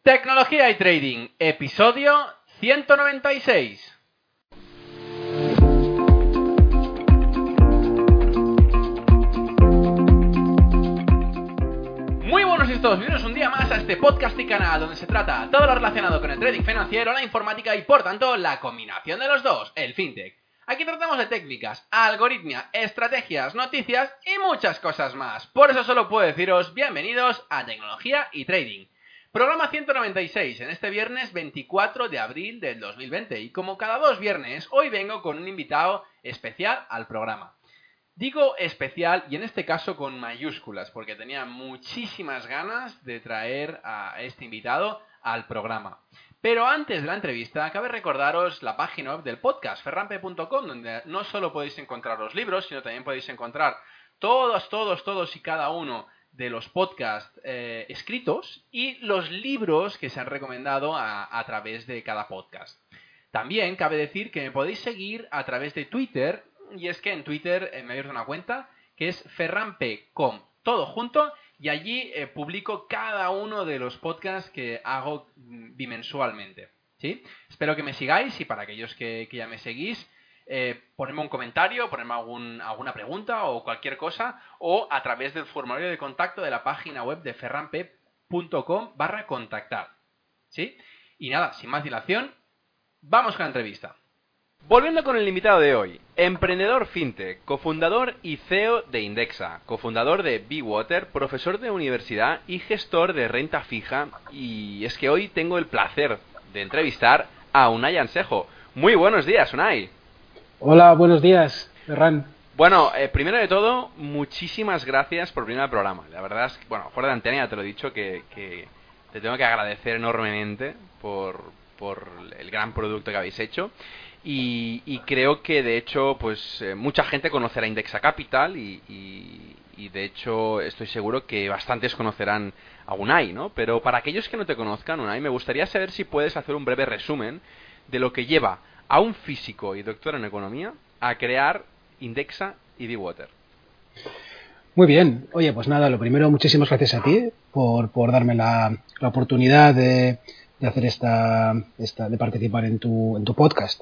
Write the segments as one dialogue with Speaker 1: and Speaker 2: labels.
Speaker 1: Tecnología y Trading, episodio 196. Muy buenos y todos, bienvenidos un día más a este podcast y canal donde se trata todo lo relacionado con el trading financiero, la informática y por tanto la combinación de los dos, el fintech. Aquí tratamos de técnicas, algoritmia, estrategias, noticias y muchas cosas más. Por eso solo puedo deciros bienvenidos a Tecnología y Trading. Programa 196, en este viernes 24 de abril del 2020. Y como cada dos viernes, hoy vengo con un invitado especial al programa. Digo especial y en este caso con mayúsculas, porque tenía muchísimas ganas de traer a este invitado al programa. Pero antes de la entrevista, cabe recordaros la página web del podcast, ferrampe.com, donde no solo podéis encontrar los libros, sino también podéis encontrar todos y cada uno de los podcasts escritos y los libros que se han recomendado a través de cada podcast. También cabe decir que me podéis seguir a través de Twitter, y es que en Twitter me he abierto una cuenta que es ferrampe.com, todo junto, y allí publico cada uno de los podcasts que hago bimensualmente, ¿sí? Espero que me sigáis y para aquellos que ya me seguís, ponedme un comentario, ponedme alguna pregunta o cualquier cosa, o a través del formulario de contacto de la página web de ferrampe.com/contactar, ¿sí? Y nada, sin más dilación, vamos con la entrevista. Volviendo con el invitado de hoy, emprendedor fintech, cofundador y CEO de Indexa, cofundador de BeWater, profesor de universidad y gestor de renta fija, y es que hoy tengo el placer de entrevistar a Unai Ansejo. Muy buenos días, Unai.
Speaker 2: Hola, buenos días, Ferran.
Speaker 1: Bueno, primero de todo, muchísimas gracias por venir al programa. La verdad es que, bueno, fuera de antena ya te lo he dicho, que te tengo que agradecer enormemente por el gran producto que habéis hecho. Y creo que de hecho pues mucha gente conocerá Indexa Capital y de hecho estoy seguro que bastantes conocerán a Unai, ¿no? Pero para aquellos que no te conozcan, Unai, me gustaría saber si puedes hacer un breve resumen de lo que lleva a un físico y doctor en economía a crear Indexa y BeWater.
Speaker 2: Muy bien. Oye, pues nada, lo primero, muchísimas gracias a ti por darme la oportunidad de hacer de participar en tu podcast.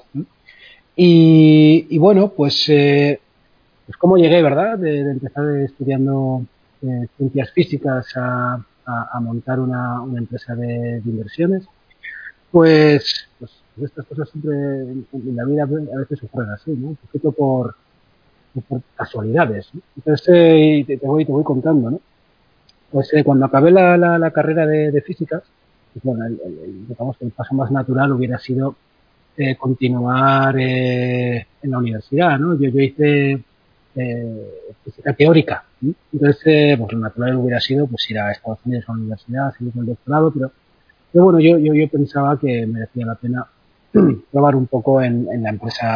Speaker 2: Y bueno, pues cómo llegué, ¿verdad? De empezar estudiando ciencias físicas a montar una empresa de inversiones. Pues estas cosas siempre en la vida a veces ocurren así, ¿no? Un poquito por casualidades, ¿no? Entonces te voy contando, ¿no? Pues cuando acabé la carrera de físicas, pues bueno, digamos que el paso más natural hubiera sido continuar en la universidad, ¿no? Yo hice física teórica, ¿no? Entonces pues lo natural hubiera sido pues ir a Estados Unidos a la universidad, seguir con el doctorado, pero bueno, yo pensaba que merecía la pena probar un poco en la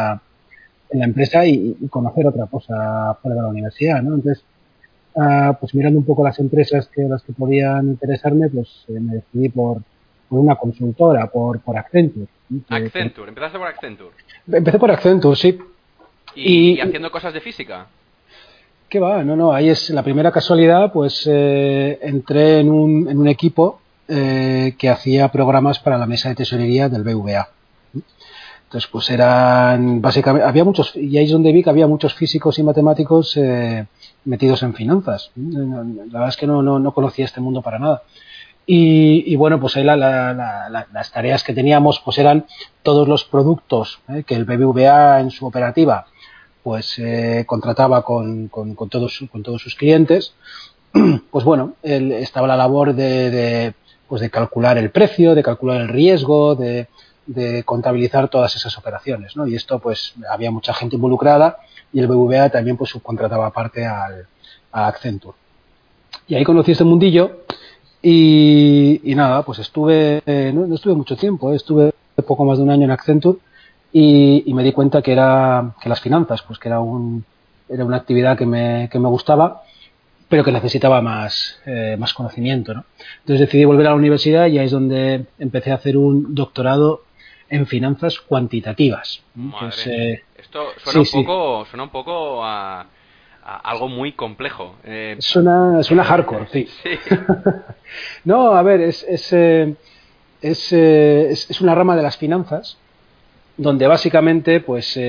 Speaker 2: empresa y conocer otra cosa fuera de la universidad, ¿no? Entonces, pues mirando un poco las empresas las que podían interesarme, pues me decidí por una consultora, por Accenture.
Speaker 1: Accenture, empezaste por Accenture.
Speaker 2: Empecé por Accenture, sí.
Speaker 1: ¿Y haciendo cosas de física?
Speaker 2: ¿Qué va? No, ahí es la primera casualidad, pues entré en un equipo que hacía programas para la mesa de tesorería del BVA. Entonces, pues eran, básicamente, había muchos, y ahí es donde vi que había muchos físicos y matemáticos metidos en finanzas. La verdad es que no conocía este mundo para nada. Y bueno, pues ahí las tareas que teníamos, pues eran todos los productos que el BBVA en su operativa, pues contrataba con todos sus clientes. Pues bueno, estaba la labor de calcular el precio, de calcular el riesgo, de contabilizar todas esas operaciones, ¿no? Y esto pues había mucha gente involucrada y el BBVA también pues subcontrataba aparte a Accenture. Y ahí conocí este mundillo y nada, pues estuve, no estuve mucho tiempo, estuve poco más de un año en Accenture y me di cuenta que las finanzas, pues que era una actividad que me gustaba, pero que necesitaba más conocimiento, ¿no? Entonces decidí volver a la universidad y ahí es donde empecé a hacer un doctorado en finanzas cuantitativas.
Speaker 1: Madre. Esto suena un poco a algo muy complejo.
Speaker 2: Suena hardcore, sí.
Speaker 1: Sí.
Speaker 2: No, a ver, es una rama de las finanzas donde básicamente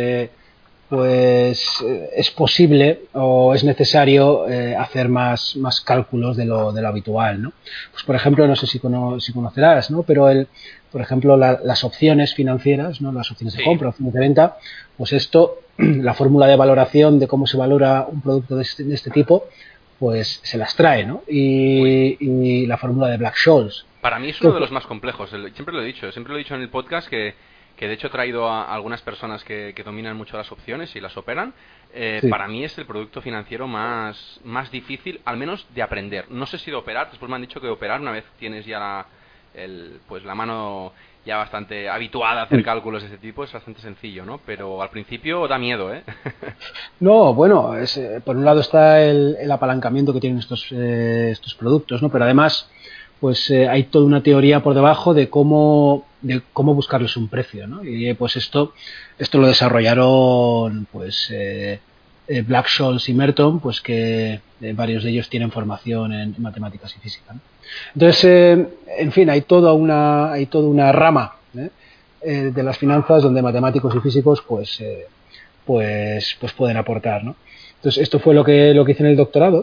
Speaker 2: es posible o es necesario hacer más cálculos de lo habitual, ¿no? Pues por ejemplo, no sé si conocerás, ¿no? Pero por ejemplo, las opciones financieras, ¿no? Las opciones de compra, opciones de venta, pues esto, la fórmula de valoración de cómo se valora un producto de este tipo, pues se las trae, ¿no? Y la fórmula de Black-Scholes.
Speaker 1: Para mí es uno de los más complejos. Siempre lo he dicho en el podcast que de hecho he traído a algunas personas que dominan mucho las opciones y las operan. Sí. Para mí es el producto financiero más difícil, al menos de aprender. No sé si de operar, después me han dicho que de operar, una vez tienes ya la mano ya bastante habituada a hacer cálculos de este tipo, es bastante sencillo, ¿no? Pero al principio da miedo, ¿eh?
Speaker 2: No, bueno, por un lado está el apalancamiento que tienen estos productos, ¿no? Pero además, pues hay toda una teoría por debajo de cómo buscarles un precio, ¿no? Y pues esto lo desarrollaron pues Black-Scholes y Merton, pues que varios de ellos tienen formación en matemáticas y física, ¿no? Entonces, en fin, hay toda una rama de las finanzas donde matemáticos y físicos pues pueden aportar, ¿no? Entonces, esto fue lo que hice en el doctorado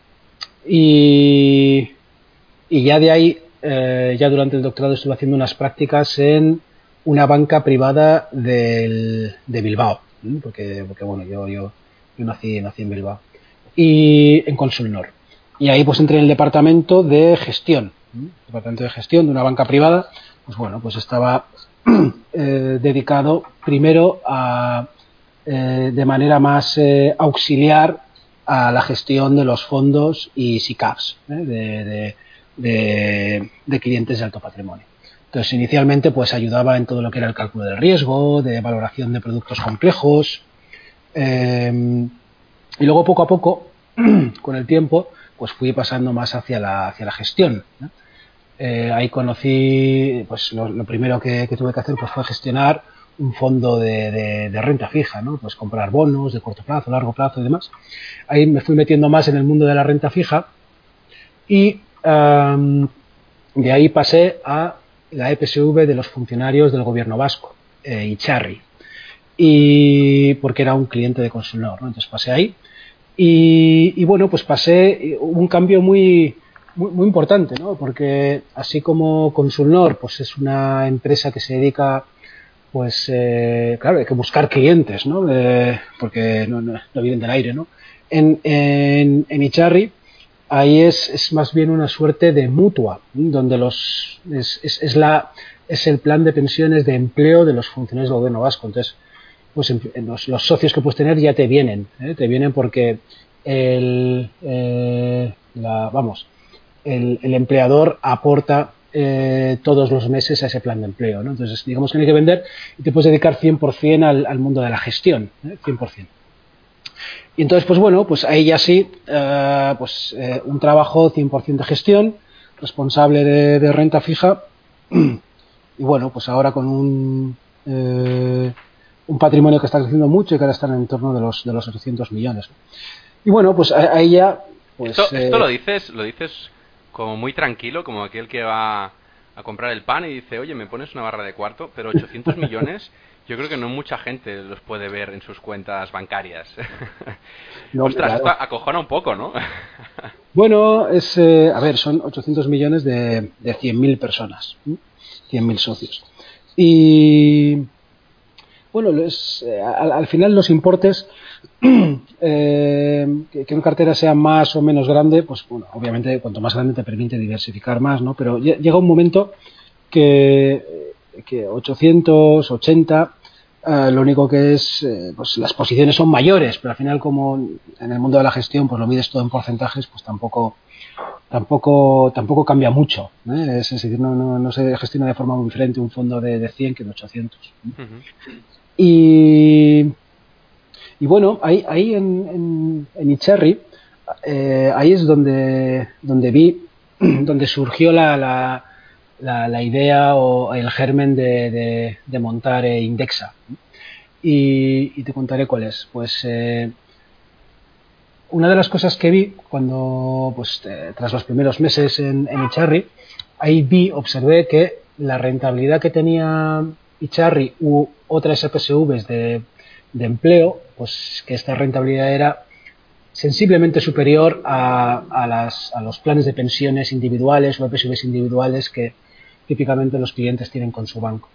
Speaker 2: y ya de ahí, ya durante el doctorado estuve haciendo unas prácticas en una banca privada de Bilbao, ¿sí? porque bueno, yo nací en Bilbao, y en Consulnor. Y ahí pues entré en el departamento de gestión, de una banca privada. Pues bueno, pues estaba dedicado primero a de manera más auxiliar a la gestión de los fondos y SICAVs de clientes de alto patrimonio. Entonces, inicialmente pues ayudaba en todo lo que era el cálculo del riesgo, de valoración de productos complejos, y luego poco a poco, con el tiempo, pues fui pasando más hacia la gestión, ¿no? Ahí conocí, pues lo primero que tuve que hacer pues fue gestionar un fondo de renta fija, ¿no? Pues comprar bonos de corto plazo, largo plazo y demás. Ahí me fui metiendo más en el mundo de la renta fija y de ahí pasé a la EPSV de los funcionarios del gobierno vasco, Itzarri, y porque era un cliente de Consulnor, ¿no? Entonces pasé ahí y bueno, pues hubo un cambio muy importante, ¿no? Porque así como Consulnor pues es una empresa que se dedica, pues claro, hay que buscar clientes, ¿no? Porque no vienen del aire, ¿no? En Itzarri ahí es más bien una suerte de mutua, ¿sí? Donde es el plan de pensiones de empleo de los funcionarios del gobierno vasco. Entonces, pues los socios que puedes tener ya te vienen porque el empleador aporta todos los meses a ese plan de empleo, ¿no? Entonces, digamos que no hay que vender y te puedes dedicar 100% al mundo de la gestión, 100%. Y entonces, pues bueno, pues ahí ya sí, un trabajo 100% de gestión, responsable de renta fija, y bueno, pues ahora con un patrimonio que está creciendo mucho y que ahora está en torno de los 800 millones. Y bueno, pues ahí ya... Pues,
Speaker 1: esto lo dices como muy tranquilo, como aquel que va a comprar el pan y dice, oye, me pones una barra de cuarto, pero 800 millones... Yo creo que no mucha gente los puede ver en sus cuentas bancarias. No, ostras, claro. Esto acojona un poco, ¿no?
Speaker 2: Bueno, son 800 millones de 100.000 personas, 100.000 socios. Y bueno, al final los importes, que una cartera sea más o menos grande, pues bueno, obviamente cuanto más grande te permite diversificar más, ¿no? Pero llega un momento que 880, lo único que es, pues las posiciones son mayores, pero al final como en el mundo de la gestión pues lo mides todo en porcentajes, pues tampoco cambia mucho, ¿eh? Es decir, no se gestiona de forma muy diferente un fondo de 100 que de 800. Uh-huh. Y bueno, ahí en Itzarri, ahí es donde surgió la idea o el germen de montar Indexa. Y te contaré cuál es. Pues una de las cosas que vi cuando, pues tras los primeros meses en Itzarri, ahí observé que la rentabilidad que tenía Itzarri u otras EPSVs de empleo, pues que esta rentabilidad era sensiblemente superior a los planes de pensiones individuales o EPSVs individuales que típicamente los clientes tienen con su banco.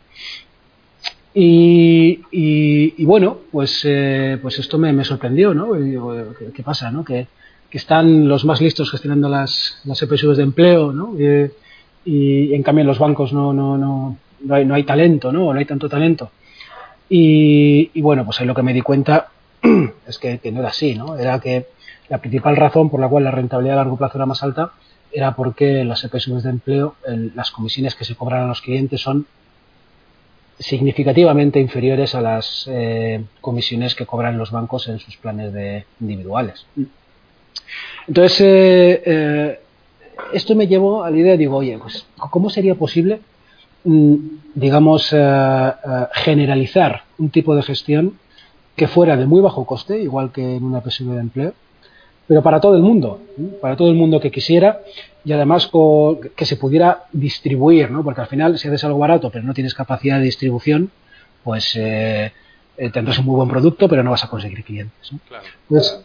Speaker 2: Y bueno, pues esto me sorprendió, ¿no? Y digo, ¿qué pasa, no? Que están los más listos gestionando las EPSVs de empleo, ¿no? Y en cambio en los bancos no hay talento, ¿no? No hay tanto talento. Y bueno, pues ahí lo que me di cuenta es que no era así, ¿no? Era que la principal razón por la cual la rentabilidad a largo plazo era más alta era porque las EPSVs de empleo, las comisiones que se cobran a los clientes son significativamente inferiores a las comisiones que cobran los bancos en sus planes individuales. Entonces, esto me llevó a la idea, digo, oye, pues, ¿cómo sería posible, digamos, generalizar un tipo de gestión que fuera de muy bajo coste, igual que en una EPSV de empleo, pero para todo el mundo que quisiera, y además que se pudiera distribuir, ¿no? Porque al final, si haces algo barato pero no tienes capacidad de distribución, pues tendrás un muy buen producto pero no vas a conseguir clientes, ¿no?
Speaker 1: Claro.
Speaker 2: Pues,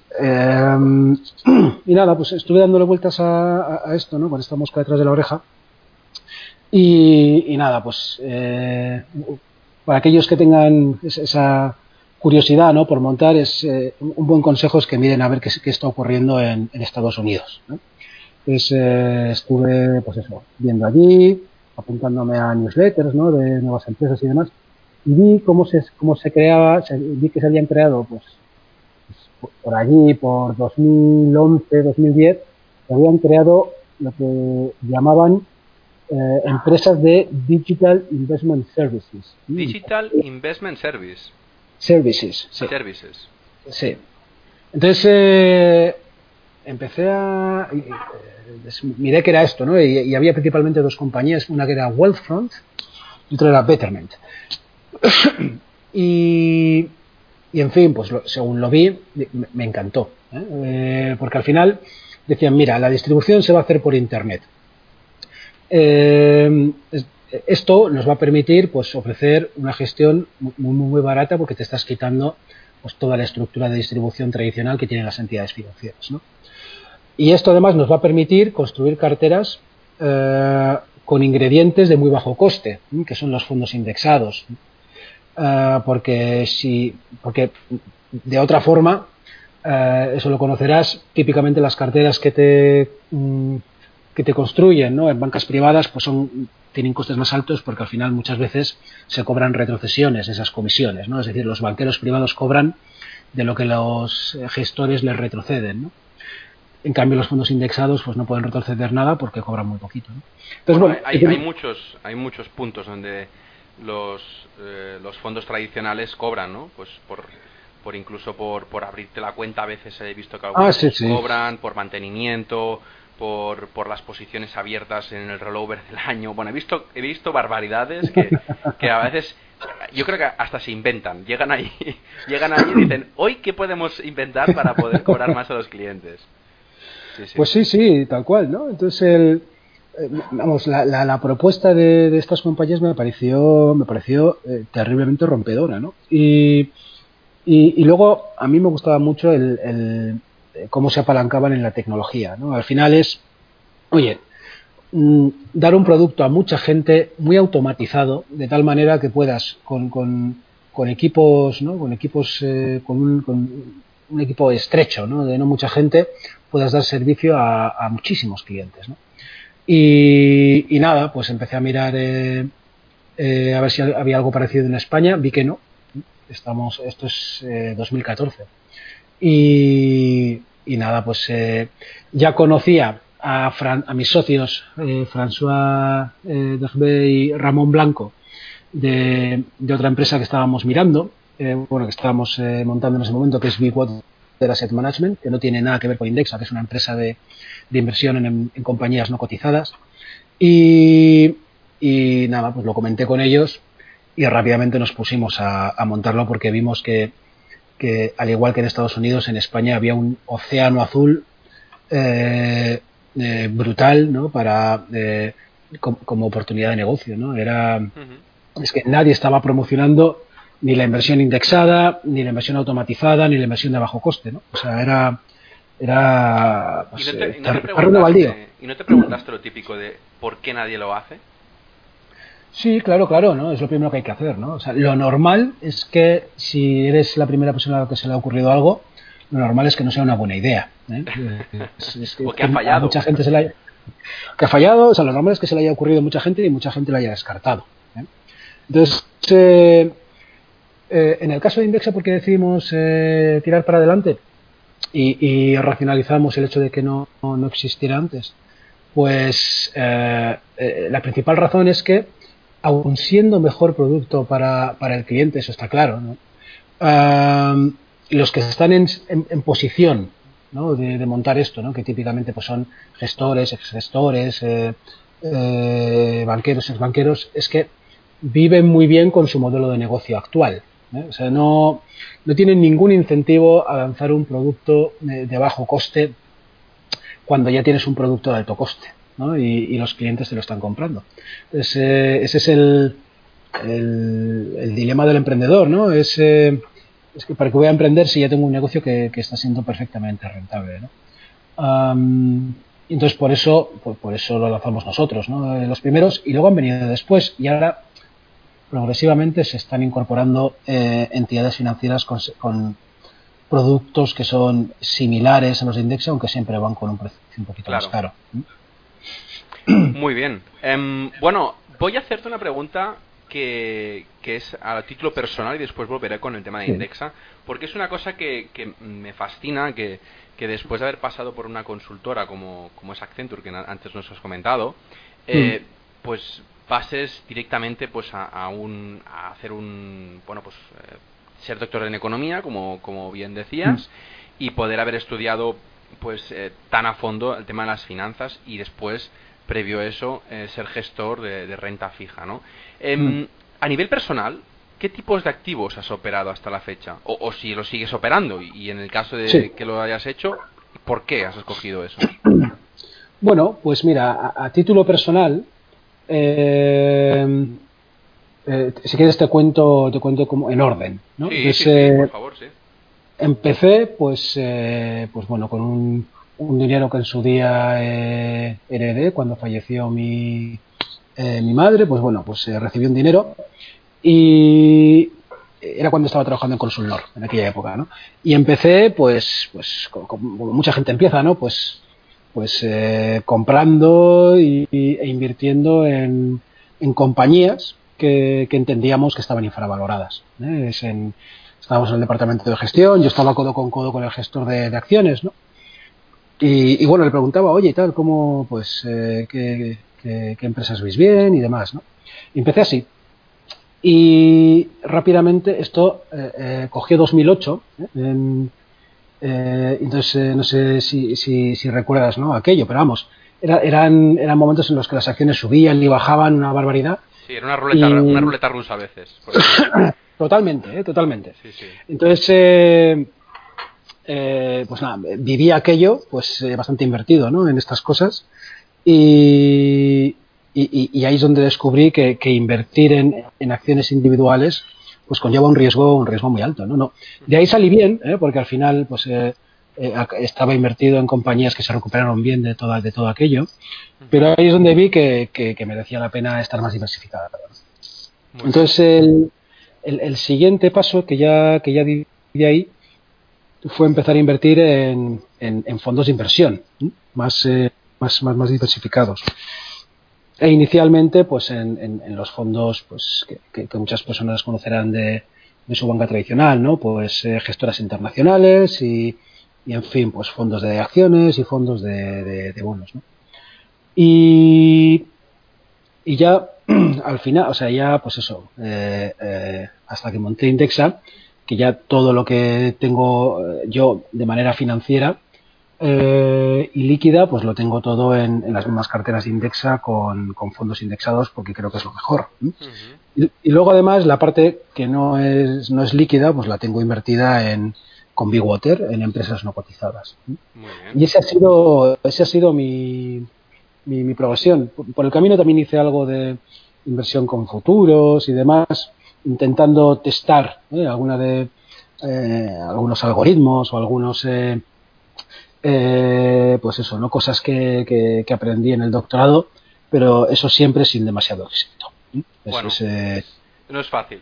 Speaker 2: y nada, pues estuve dándole vueltas a esto, ¿no? Con esta mosca detrás de la oreja, y nada, pues para aquellos que tengan esa curiosidad, ¿no? Por montar, un buen consejo es que miren a ver qué está ocurriendo en Estados Unidos, ¿no? Pues estuve, pues eso, viendo allí, apuntándome a newsletters, ¿no? De nuevas empresas y demás, y vi cómo se creaba, vi que se habían creado, pues por allí, por 2011, 2010, se habían creado lo que llamaban empresas de Digital Investment Services.
Speaker 1: Digital Investment Services.
Speaker 2: Sí.
Speaker 1: Services.
Speaker 2: Sí. Entonces empecé miré que era esto, ¿no? Y había principalmente dos compañías, una que era Wealthfront y otra era Betterment. y en fin, pues según lo vi, me encantó, porque al final decían, mira, la distribución se va a hacer por internet. Esto nos va a permitir, pues, ofrecer una gestión muy barata, porque te estás quitando, pues, toda la estructura de distribución tradicional que tienen las entidades financieras, ¿no? Y esto además nos va a permitir construir carteras con ingredientes de muy bajo coste, que son los fondos indexados, porque de otra forma, eso lo conocerás, típicamente las carteras que te construyen, ¿no? En bancas privadas, pues tienen costes más altos, porque al final muchas veces se cobran retrocesiones esas comisiones, ¿no? Es decir, los banqueros privados cobran de lo que los gestores les retroceden, ¿no? En cambio, los fondos indexados pues no pueden retroceder nada porque cobran muy poquito, ¿no? Entonces,
Speaker 1: hay muchos puntos donde los fondos tradicionales cobran, ¿no? Pues incluso por abrirte la cuenta, a veces he visto que algunos cobran por mantenimiento, por las posiciones abiertas en el rollover del año. Bueno, he visto barbaridades que a veces yo creo que hasta se inventan. Llegan allí y dicen, hoy qué podemos inventar para poder cobrar más a los clientes. Sí.
Speaker 2: Pues sí, tal cual, ¿no? Entonces la propuesta de estas compañías me pareció terriblemente rompedora, ¿no? Y luego a mí me gustaba mucho el cómo se apalancaban en la tecnología, ¿no? Al final es, oye, dar un producto a mucha gente muy automatizado, de tal manera que puedas con equipos, ¿no? Con un equipo estrecho, ¿no? De no mucha gente, puedas dar servicio a muchísimos clientes, ¿no? Y nada, pues empecé a mirar a ver si había algo parecido en España. Vi que no. Esto es 2014. Y nada, pues ya conocía a mis socios, François Derbé y Ramón Blanco, de otra empresa que estábamos mirando, que estábamos montando en ese momento, que es Big Water Asset Management, que no tiene nada que ver con Indexa, que es una empresa de inversión en compañías no cotizadas. Y nada, pues lo comenté con ellos y rápidamente nos pusimos a montarlo, porque vimos que al igual que en Estados Unidos, en España había un océano azul brutal, ¿no? Para como oportunidad de negocio, ¿no? Es que nadie estaba promocionando ni la inversión indexada, ni la inversión automatizada, ni la inversión de bajo coste, ¿no? O sea, era pues, terreno baldío.
Speaker 1: ¿Y no te preguntaste lo típico de por qué nadie lo hace?
Speaker 2: Sí, claro, ¿no? Es lo primero que hay que hacer, ¿no? O sea, lo normal es que si eres la primera persona a la que se le ha ocurrido algo, lo normal es que no sea una buena idea, ¿eh?
Speaker 1: O que ha fallado.
Speaker 2: A mucha gente que ha fallado, o sea, lo normal es que se le haya ocurrido a mucha gente y mucha gente lo haya descartado, ¿eh? Entonces, en el caso de Indexa, ¿por qué decidimos tirar para adelante? Y racionalizamos el hecho de que no existiera antes. Pues la principal razón es que, aun siendo mejor producto para el cliente, eso está claro, ¿no? Los que están en posición, ¿no? de montar esto, ¿no? Que típicamente pues son gestores, exgestores, banqueros, exbanqueros, es que viven muy bien con su modelo de negocio actual, ¿eh? O sea, no tienen ningún incentivo a lanzar un producto de bajo coste cuando ya tienes un producto de alto coste, ¿no? Y los clientes te lo están comprando. Entonces, ese es el dilema del emprendedor, ¿no? Es que para qué voy a emprender si ya tengo un negocio que está siendo perfectamente rentable, ¿no? Entonces por eso lo lanzamos nosotros, ¿no? Los primeros, y luego han venido después, y ahora progresivamente se están incorporando entidades financieras con productos que son similares a los de Indexa, aunque siempre van con un precio un poquito más caro.
Speaker 1: Muy bien. Bueno, voy a hacerte una pregunta que es a título personal y después volveré con el tema de Indexa, porque es una cosa que me fascina, que después de haber pasado por una consultora como es Accenture, que antes nos has comentado, pues pases directamente pues a hacer ser doctor en economía, como bien decías, y poder haber estudiado pues tan a fondo el tema de las finanzas y después, previo a eso, ser gestor de renta fija, ¿no? A nivel personal, ¿qué tipos de activos has operado hasta la fecha? O si lo sigues operando, y en el caso de que lo hayas hecho, ¿por qué has escogido eso?
Speaker 2: Bueno, pues mira, a título personal, si quieres te cuento como en orden, ¿no?
Speaker 1: Sí,
Speaker 2: Entonces,
Speaker 1: sí, por favor, sí.
Speaker 2: Empecé, pues bueno, con un dinero que en su día heredé cuando falleció mi madre. Pues bueno, pues recibí un dinero y era cuando estaba trabajando en Consulnor en aquella época, ¿no? Y empecé, pues como mucha gente empieza, ¿no? Pues comprando e invirtiendo en compañías que entendíamos que estaban infravaloradas, ¿eh? Estábamos en el departamento de gestión, yo estaba codo con codo con el gestor de acciones, ¿no? Y bueno, le preguntaba, oye, y tal, ¿cómo, pues, qué empresas veis bien y demás, ¿no? Y empecé así. Y rápidamente esto cogió 2008, entonces no sé si recuerdas, ¿no? Aquello, pero vamos, eran momentos en los que las acciones subían y bajaban una barbaridad.
Speaker 1: Sí, era una ruleta rusa a veces.
Speaker 2: Totalmente, totalmente.
Speaker 1: Sí, sí.
Speaker 2: Entonces, pues nada, viví aquello, pues bastante invertido, ¿no? En estas cosas. Y ahí es donde descubrí que invertir en acciones individuales pues conlleva un riesgo muy alto, ¿no? De ahí salí bien, porque al final pues estaba invertido en compañías que se recuperaron bien de todo aquello, pero ahí es donde vi que merecía la pena estar más diversificada. Entonces el siguiente paso que ya di de ahí fue empezar a invertir en fondos de inversión más diversificados. E inicialmente pues en los fondos pues que muchas personas conocerán de su banca tradicional, ¿no? Pues gestoras internacionales y en fin, pues fondos de acciones y fondos de bonos, ¿no? Y ya al final, o sea, ya pues eso, hasta que monté Indexa, que ya todo lo que tengo yo de manera financiera y líquida, pues lo tengo todo en las mismas carteras de Indexa con fondos indexados, porque creo que es lo mejor. Y luego además la parte que no es líquida, pues la tengo invertida con Bigwater en empresas no cotizadas.
Speaker 1: Muy bien.
Speaker 2: Y ese ha sido mi mi progresión. Por el camino también hice algo de inversión con futuros y demás, intentando testar algunos algoritmos o algunos pues eso, no cosas que aprendí en el doctorado, pero eso siempre sin demasiado éxito.
Speaker 1: Bueno, no es fácil.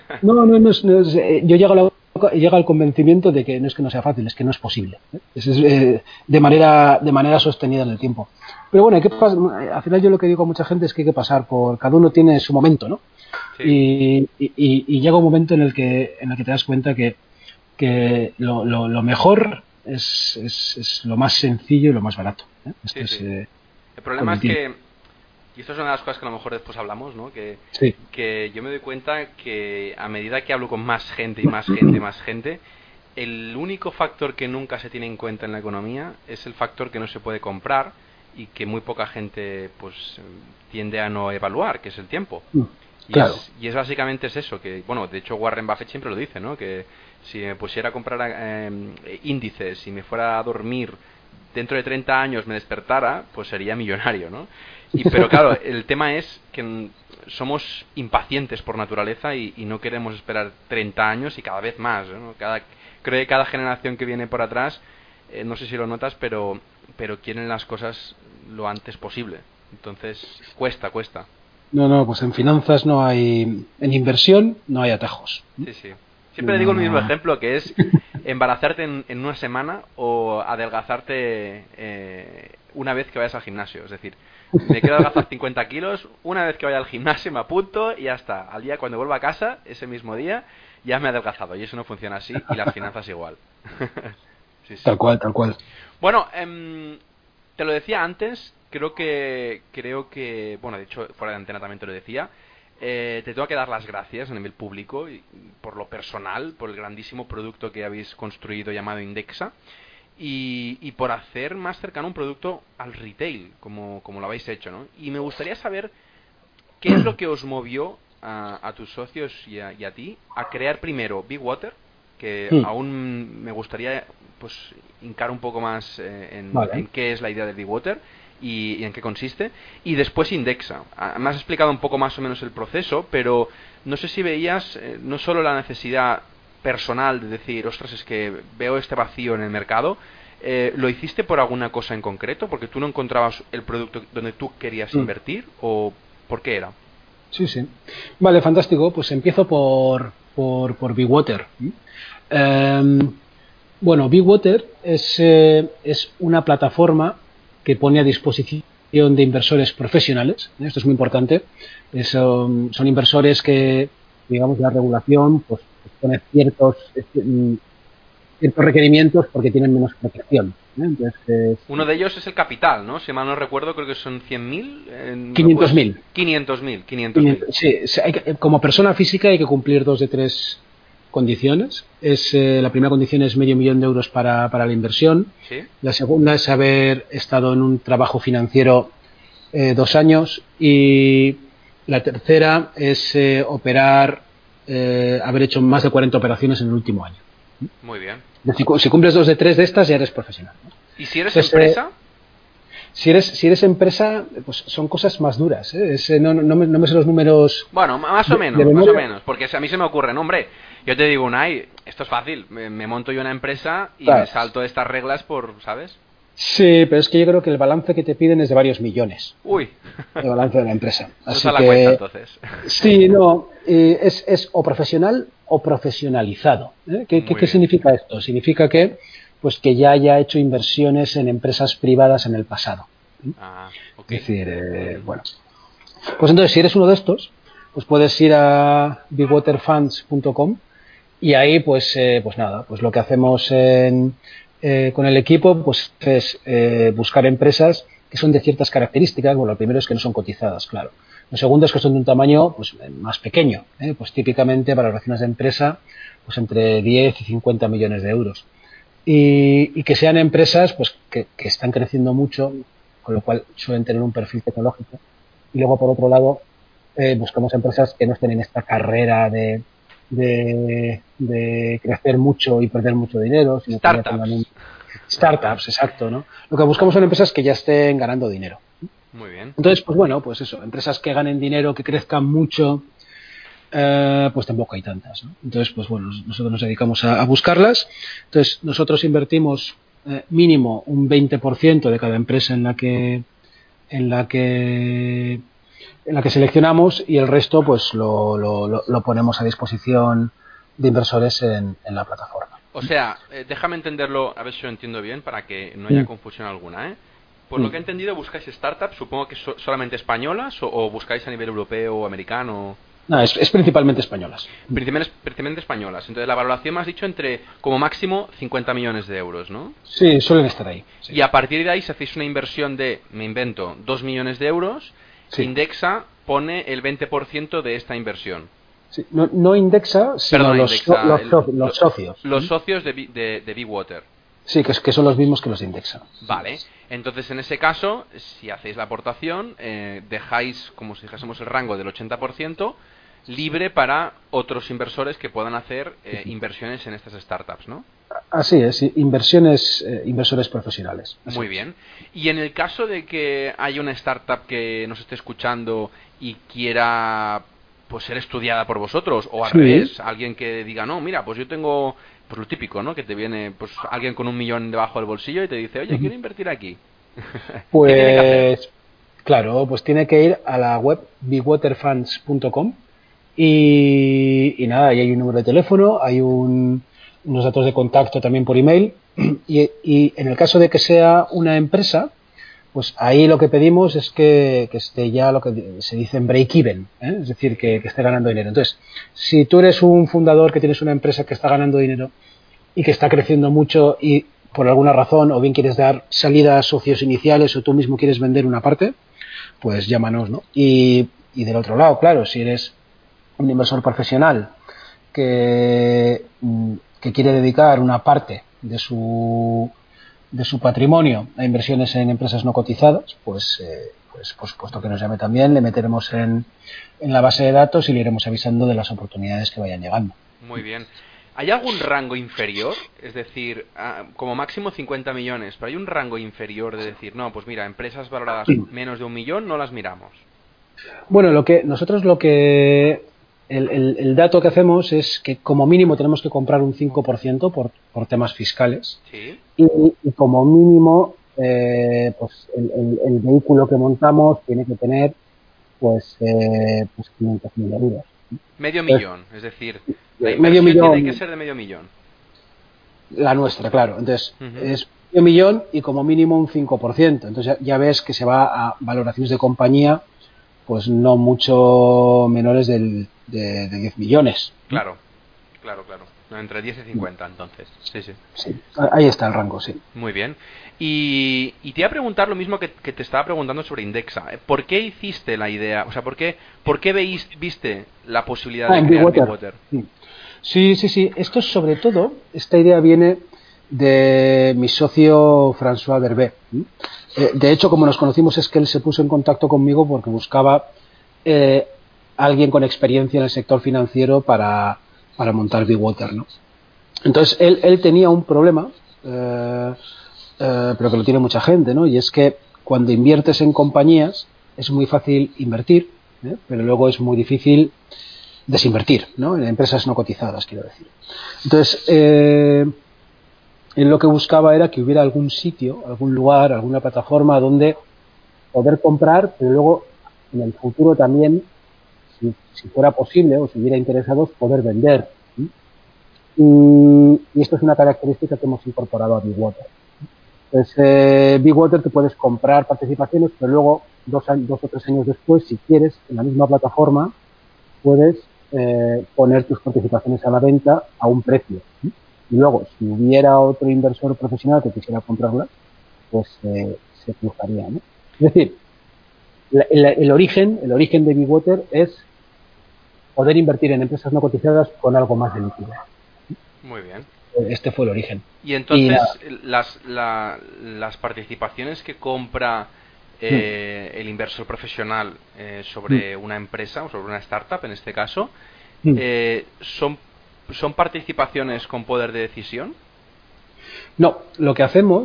Speaker 2: Yo llego al convencimiento de que no es que no sea fácil, es que no es posible. De manera sostenida en el tiempo. Pero bueno, al final yo lo que digo a mucha gente es que hay que pasar por... Cada uno tiene su momento, ¿no? Sí. Y llega un momento en el que te das cuenta que lo mejor es lo más sencillo y lo más barato.
Speaker 1: Sí. El problema es que, y esto es una de las cosas que a lo mejor después hablamos, ¿no? Que yo me doy cuenta que a medida que hablo con más gente y más gente, el único factor que nunca se tiene en cuenta en la economía es el factor que no se puede comprar y que muy poca gente pues tiende a no evaluar, que es el tiempo.
Speaker 2: Claro.
Speaker 1: Y es básicamente es eso, que bueno, de hecho Warren Buffett siempre lo dice, ¿no? Que si me pusiera a comprar índices, si me fuera a dormir, dentro de 30 años me despertara, pues sería millonario, ¿no? Pero claro, el tema es que somos impacientes por naturaleza y no queremos esperar 30 años y cada vez más, ¿no? Creo que cada generación que viene por atrás, no sé si lo notas, pero quieren las cosas lo antes posible. Entonces, cuesta.
Speaker 2: No, pues en finanzas no hay... En inversión no hay atajos.
Speaker 1: Sí. Siempre digo el mismo ejemplo, que es embarazarte en una semana o adelgazarte una vez que vayas al gimnasio. Es decir, me quiero adelgazar 50 kilos, una vez que vaya al gimnasio me apunto y ya está. Al día cuando vuelva a casa, ese mismo día, ya me he adelgazado. Y eso no funciona así, y las finanzas igual. Sí.
Speaker 2: Tal cual.
Speaker 1: Bueno, te lo decía antes, creo que, bueno, de hecho, fuera de antena también te lo decía, te tengo que dar las gracias a nivel público y por lo personal, por el grandísimo producto que habéis construido llamado Indexa y por hacer más cercano un producto al retail, como lo habéis hecho, ¿no? Y me gustaría saber qué es lo que os movió a tus socios y a ti a crear primero Big Water, que aún me gustaría pues hincar un poco más en qué es la idea de Big Water y en qué consiste, y después Indexa. Me has explicado un poco más o menos el proceso, pero no sé si veías no solo la necesidad personal de decir, ostras, es que veo este vacío en el mercado, ¿lo hiciste por alguna cosa en concreto? ¿Porque tú no encontrabas el producto donde tú querías invertir? ¿O por qué era?
Speaker 2: Sí. Vale, fantástico. Pues empiezo por Big Water. Bueno, Big Water es una plataforma que pone a disposición de inversores profesionales. Esto es muy importante. Son inversores que, digamos, la regulación pues pone ciertos requerimientos porque tienen menos protección. Entonces,
Speaker 1: uno de ellos es el capital, ¿no? Si mal no recuerdo, creo que son 100.000.
Speaker 2: 500.000.
Speaker 1: 500.000.
Speaker 2: Sí, como persona física hay que cumplir 2 de 3 condiciones. La primera condición es €500.000 para la inversión.
Speaker 1: ¿Sí?
Speaker 2: La segunda es haber estado en un trabajo financiero 2 años. Y la tercera es haber hecho más de 40 operaciones en el último año.
Speaker 1: Muy bien.
Speaker 2: Si cumples 2 de 3 de estas, ya eres profesional, ¿no?
Speaker 1: ¿Y si eres empresa?
Speaker 2: Si eres empresa, pues son cosas más duras, ¿eh? No me sé los números.
Speaker 1: Bueno, más o menos, porque a mí se me ocurre, no, hombre, yo te digo, Unai, esto es fácil, me monto yo una empresa y me salto estas reglas ¿sabes?
Speaker 2: Sí, pero es que yo creo que el balance que te piden es de varios millones.
Speaker 1: Uy.
Speaker 2: El balance de la empresa.
Speaker 1: Así la cuenta, entonces.
Speaker 2: Sí, no, es o profesional o profesionalizado. ¿Qué significa esto? Significa que ya haya hecho inversiones en empresas privadas en el pasado.
Speaker 1: Okay.
Speaker 2: Es decir, bueno. Pues entonces, si eres uno de estos, pues puedes ir a bigwaterfunds.com y ahí, pues nada, pues lo que hacemos con el equipo pues es buscar empresas que son de ciertas características. Bueno, lo primero es que no son cotizadas, claro. Lo segundo es que son de un tamaño pues más pequeño, pues típicamente valoraciones de empresa pues entre 10 y 50 millones de euros. Y que sean empresas pues que están creciendo mucho, con lo cual suelen tener un perfil tecnológico. Y luego, por otro lado, buscamos empresas que no estén en esta carrera de crecer mucho y perder mucho dinero, sino
Speaker 1: Startups.
Speaker 2: Startups, exacto, ¿no? Lo que buscamos son empresas que ya estén ganando dinero.
Speaker 1: Muy bien.
Speaker 2: Entonces, pues bueno, pues eso, empresas que ganen dinero, que crezcan mucho, pues tampoco hay tantas, ¿no? Entonces, pues bueno, nosotros nos dedicamos a buscarlas. Entonces, nosotros invertimos mínimo un 20% de cada empresa en la que seleccionamos, y el resto pues lo ponemos a disposición de inversores en la plataforma.
Speaker 1: O sea, déjame entenderlo, a ver si lo entiendo bien, para que no haya confusión alguna, ¿eh? Por lo que he entendido, ¿buscáis startups, supongo que solamente españolas, o buscáis a nivel europeo o americano?
Speaker 2: No, es principalmente españolas.
Speaker 1: Principalmente españolas. Entonces, la valoración me has dicho entre, como máximo, 50 millones de euros, ¿no?
Speaker 2: Sí, suelen estar ahí. Sí.
Speaker 1: Y a partir de ahí, si hacéis una inversión de, me invento, 2 millones de euros, sí, Indexa pone el 20% de esta inversión.
Speaker 2: Sí, no Indexa, sino
Speaker 1: Perdona,
Speaker 2: los socios.
Speaker 1: Los socios de Bigwater.
Speaker 2: Sí, que son los mismos que los de Indexa.
Speaker 1: Vale, entonces en ese caso, si hacéis la aportación, dejáis, como si dijésemos, el rango del 80% libre para otros inversores que puedan hacer inversiones en estas startups, ¿no?
Speaker 2: Así es, inversores profesionales. Así
Speaker 1: Muy bien. Y en el caso de que haya una startup que nos esté escuchando y quiera pues ser estudiada por vosotros, o al revés, alguien que diga, no, mira, pues yo tengo, pues lo típico, ¿no? Que te viene pues alguien con 1 millón debajo del bolsillo y te dice, oye, quiero invertir aquí.
Speaker 2: Pues,
Speaker 1: ¿qué tiene que hacer?
Speaker 2: Claro, pues tiene que ir a la web bigwaterfunds.com y nada, ahí hay un número de teléfono, hay unos datos de contacto también por email, y en el caso de que sea una empresa, pues ahí lo que pedimos es que esté ya lo que se dice en break-even, ¿eh? Es decir, que esté ganando dinero. Entonces, si tú eres un fundador que tienes una empresa que está ganando dinero y que está creciendo mucho y por alguna razón o bien quieres dar salida a socios iniciales o tú mismo quieres vender una parte, pues llámanos, ¿no? Y del otro lado, claro, si eres un inversor profesional que quiere dedicar una parte de su patrimonio a inversiones en empresas no cotizadas, pues puesto que nos llame también, le meteremos en la base de datos y le iremos avisando de las oportunidades que vayan llegando.
Speaker 1: Muy bien. ¿Hay algún rango inferior? Es decir, como máximo 50 millones, pero hay un rango inferior de decir, no, pues mira, empresas valoradas menos de 1 millón no las miramos.
Speaker 2: Bueno, el dato que hacemos es que como mínimo tenemos que comprar un 5% por temas fiscales.
Speaker 1: ¿Sí?
Speaker 2: Y como mínimo pues el vehículo que montamos tiene que tener pues 500.000 euros.
Speaker 1: Medio millón, es decir, la
Speaker 2: medio
Speaker 1: inversión
Speaker 2: millón,
Speaker 1: tiene que ser de medio millón.
Speaker 2: La nuestra, claro. Entonces, es medio millón y como mínimo un 5%. Entonces ya ves que se va a valoraciones de compañía pues no mucho menores de 10 millones.
Speaker 1: Claro. Entre 10 y 50, entonces.
Speaker 2: Sí, ahí está el rango, sí.
Speaker 1: Muy bien. Y te iba a preguntar lo mismo que te estaba preguntando sobre Indexa. ¿Por qué hiciste la idea? O sea, ¿por qué viste la posibilidad de crear Bigwater?
Speaker 2: Sí. Esto sobre todo, esta idea viene de mi socio François Derbé. De hecho, como nos conocimos, es que él se puso en contacto conmigo porque buscaba alguien con experiencia en el sector financiero para montar Bigwater, ¿no? Entonces, él tenía un problema, pero que lo tiene mucha gente, ¿no? Y es que cuando inviertes en compañías es muy fácil invertir, pero luego es muy difícil desinvertir, ¿no? En empresas no cotizadas, quiero decir. Entonces, él lo que buscaba era que hubiera algún sitio, algún lugar, alguna plataforma donde poder comprar, pero luego en el futuro también, si fuera posible o si hubiera interesados, poder vender. Y esto es una característica que hemos incorporado a Bigwater. Entonces, Bigwater te puedes comprar participaciones, pero luego, 2 o 3 años después, si quieres, en la misma plataforma, puedes poner tus participaciones a la venta a un precio. Y luego, si hubiera otro inversor profesional que quisiera comprarlas, pues se cruzaría, ¿no? Es decir, el origen de Bigwater es poder invertir en empresas no cotizadas con algo más de liquidez.
Speaker 1: Muy bien.
Speaker 2: Este fue el origen.
Speaker 1: Y entonces, las participaciones que compra el inversor profesional sobre una empresa o sobre una startup, en este caso, ¿son participaciones con poder de decisión?
Speaker 2: No, lo que hacemos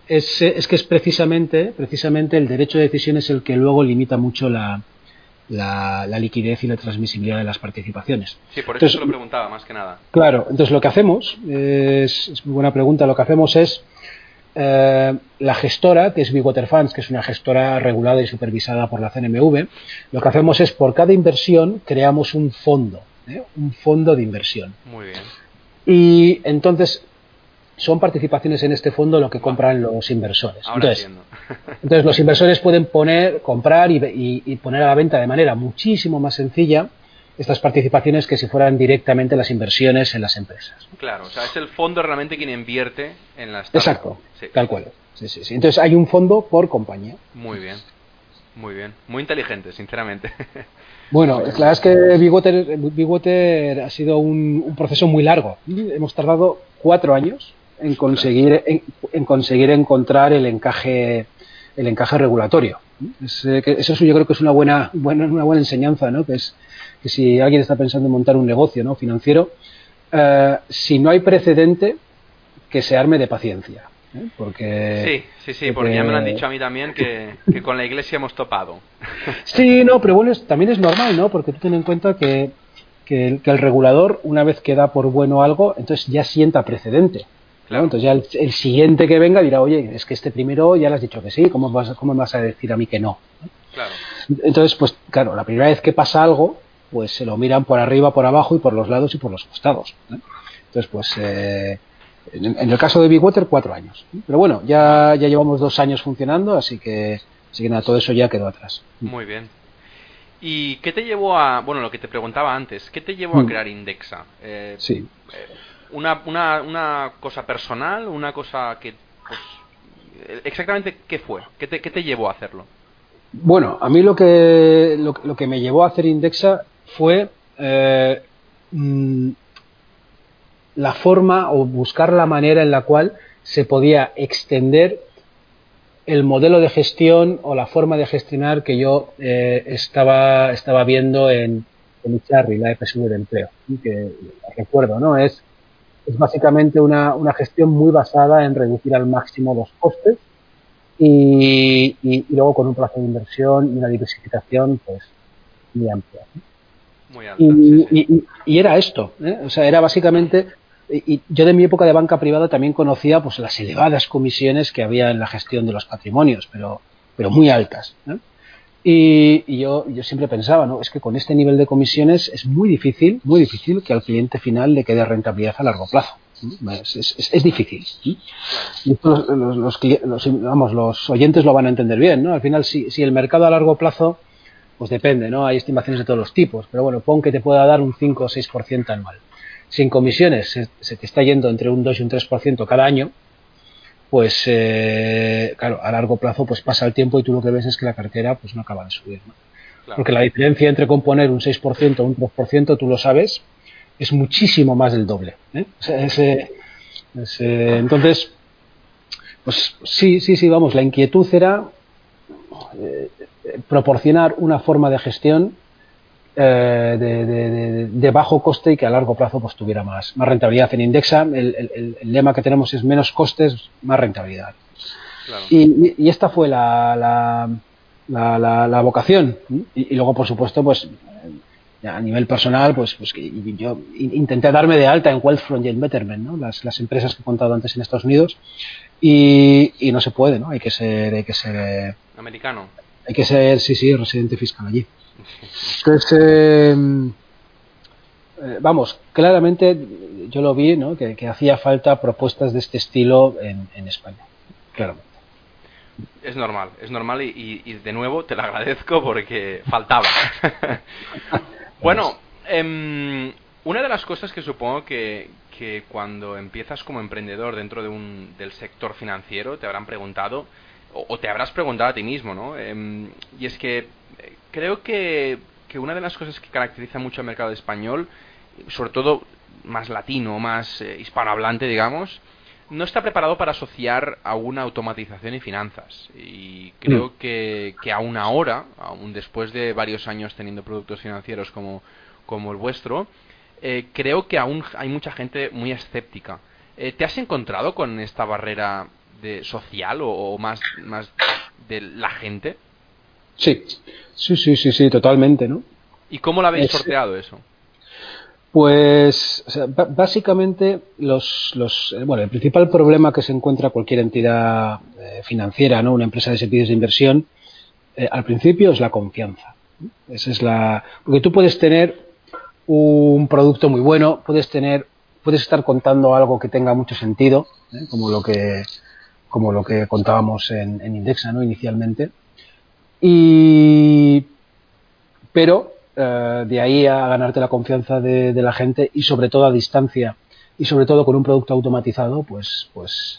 Speaker 2: es que es precisamente el derecho de decisión es el que luego limita mucho la liquidez y la transmisibilidad de las participaciones.
Speaker 1: Sí, por eso te lo preguntaba, más que nada.
Speaker 2: Claro, entonces lo que hacemos, es muy buena pregunta, lo que hacemos es la gestora, que es Bigwater Funds, que es una gestora regulada y supervisada por la CNMV, lo que hacemos es por cada inversión creamos un fondo de inversión.
Speaker 1: Muy bien.
Speaker 2: Y entonces son participaciones en este fondo lo que compran los inversores.
Speaker 1: Ahora entiendo.
Speaker 2: Entonces los inversores pueden comprar y poner a la venta de manera muchísimo más sencilla estas participaciones que si fueran directamente las inversiones en las empresas.
Speaker 1: Claro, o sea, es el fondo realmente quien invierte en las startups.
Speaker 2: Exacto,
Speaker 1: sí.
Speaker 2: Tal cual. Sí. Entonces hay un fondo por compañía.
Speaker 1: Muy bien. Muy inteligente, sinceramente.
Speaker 2: Bueno, la verdad es que Bigwater ha sido un proceso muy largo. Hemos tardado 4 años en conseguir encontrar el encaje regulatorio. Eso yo creo que es una buena enseñanza, ¿no? Que si alguien está pensando en montar un negocio, ¿no?, financiero, si no hay precedente, que se arme de paciencia. Porque
Speaker 1: ya me lo han dicho a mí también que con la Iglesia hemos topado.
Speaker 2: Sí, no, pero bueno, también es normal, ¿no? Porque tú ten en cuenta que el regulador, una vez que da por bueno algo, entonces ya sienta precedente, ¿no?
Speaker 1: Claro.
Speaker 2: Entonces ya el siguiente que venga dirá, oye, es que este primero ya le has dicho que sí, ¿cómo me vas a decir a mí que no?
Speaker 1: Claro.
Speaker 2: Entonces, pues claro, la primera vez que pasa algo, pues se lo miran por arriba, por abajo y por los lados y por los costados, ¿no? Entonces, pues en el caso de Bigwater, 4 años. Pero bueno, ya llevamos 2 años funcionando, así que nada, todo eso ya quedó atrás.
Speaker 1: Muy bien. ¿Y qué te llevó a, bueno, lo que te preguntaba antes, qué te llevó a crear Indexa?
Speaker 2: Sí.
Speaker 1: Una cosa personal, una cosa que, pues, exactamente qué fue, qué te llevó a hacerlo.
Speaker 2: Bueno, a mí lo que me llevó a hacer Indexa fue la forma o buscar la manera en la cual se podía extender el modelo de gestión o la forma de gestionar que yo estaba viendo en Icharri, la FSV de empleo, que recuerdo, ¿no? Es básicamente una gestión muy basada en reducir al máximo los costes y luego con un plazo de inversión y una diversificación pues muy amplia, ¿no?
Speaker 1: Muy alta,
Speaker 2: y era esto, o sea, era básicamente, y yo de mi época de banca privada también conocía pues las elevadas comisiones que había en la gestión de los patrimonios, pero muy altas, ¿no? Y yo siempre pensaba, ¿no?, es que con este nivel de comisiones es muy difícil que al cliente final le quede rentabilidad a largo plazo. Es difícil. Y esto los oyentes lo van a entender bien, ¿no? Al final, si el mercado a largo plazo, pues depende, ¿no? Hay estimaciones de todos los tipos, pero bueno, pon que te pueda dar un 5 o 6% anual. Si en comisiones se te está yendo entre un 2 y un 3% cada año, pues claro, a largo plazo pues pasa el tiempo y tú lo que ves es que la cartera pues no acaba de subir, ¿no? Claro. Porque la diferencia entre componer un 6% o un 3%, tú lo sabes, es muchísimo más del doble, ¿eh? O sea, entonces, pues sí, vamos, la inquietud era proporcionar una forma de gestión de bajo coste y que a largo plazo pues tuviera más rentabilidad. En Indexa el lema que tenemos es menos costes, más rentabilidad. Claro. Y esta fue la vocación. Y luego, por supuesto, pues a nivel personal, pues que yo intenté darme de alta en Wealth from Jane Betterment, ¿no? Las empresas que he contado antes en Estados Unidos, y no se puede, ¿no? Hay que ser
Speaker 1: americano.
Speaker 2: Hay que ser, sí, residente fiscal allí. Entonces, vamos, claramente yo lo vi, ¿no?, que hacía falta propuestas de este estilo en España, claramente.
Speaker 1: Es normal y de nuevo te lo agradezco porque faltaba. Bueno, una de las cosas que supongo que cuando empiezas como emprendedor dentro del sector financiero te habrán preguntado o te habrás preguntado a ti mismo, ¿no? Y es que creo que una de las cosas que caracteriza mucho al mercado español, sobre todo más latino, más hispanohablante, digamos, no está preparado para asociar a una automatización y finanzas. Y creo que aún ahora, aún después de varios años teniendo productos financieros como el vuestro, creo que aún hay mucha gente muy escéptica. ¿Te has encontrado con esta barrera de social o más de la gente?
Speaker 2: Sí, totalmente, ¿no?
Speaker 1: ¿Y cómo lo habéis sorteado eso?
Speaker 2: Pues, o sea, básicamente, el principal problema que se encuentra cualquier entidad financiera, ¿no? Una empresa de servicios de inversión, al principio es la confianza. Esa es porque tú puedes tener un producto muy bueno, puedes estar contando algo que tenga mucho sentido, como lo que contábamos en Indexa, ¿no? Inicialmente, pero de ahí a ganarte la confianza de la gente, y sobre todo a distancia, y sobre todo con un producto automatizado, pues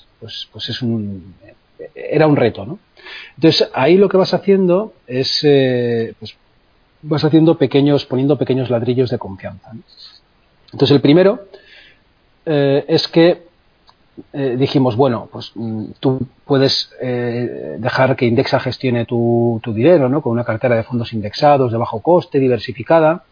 Speaker 2: era un reto, ¿no? Entonces ahí lo que vas haciendo es vas poniendo pequeños ladrillos de confianza, ¿no? Entonces el primero es que dijimos, bueno, pues tú puedes dejar que Indexa gestione tu dinero, ¿no? Con una cartera de fondos indexados de bajo coste, diversificada,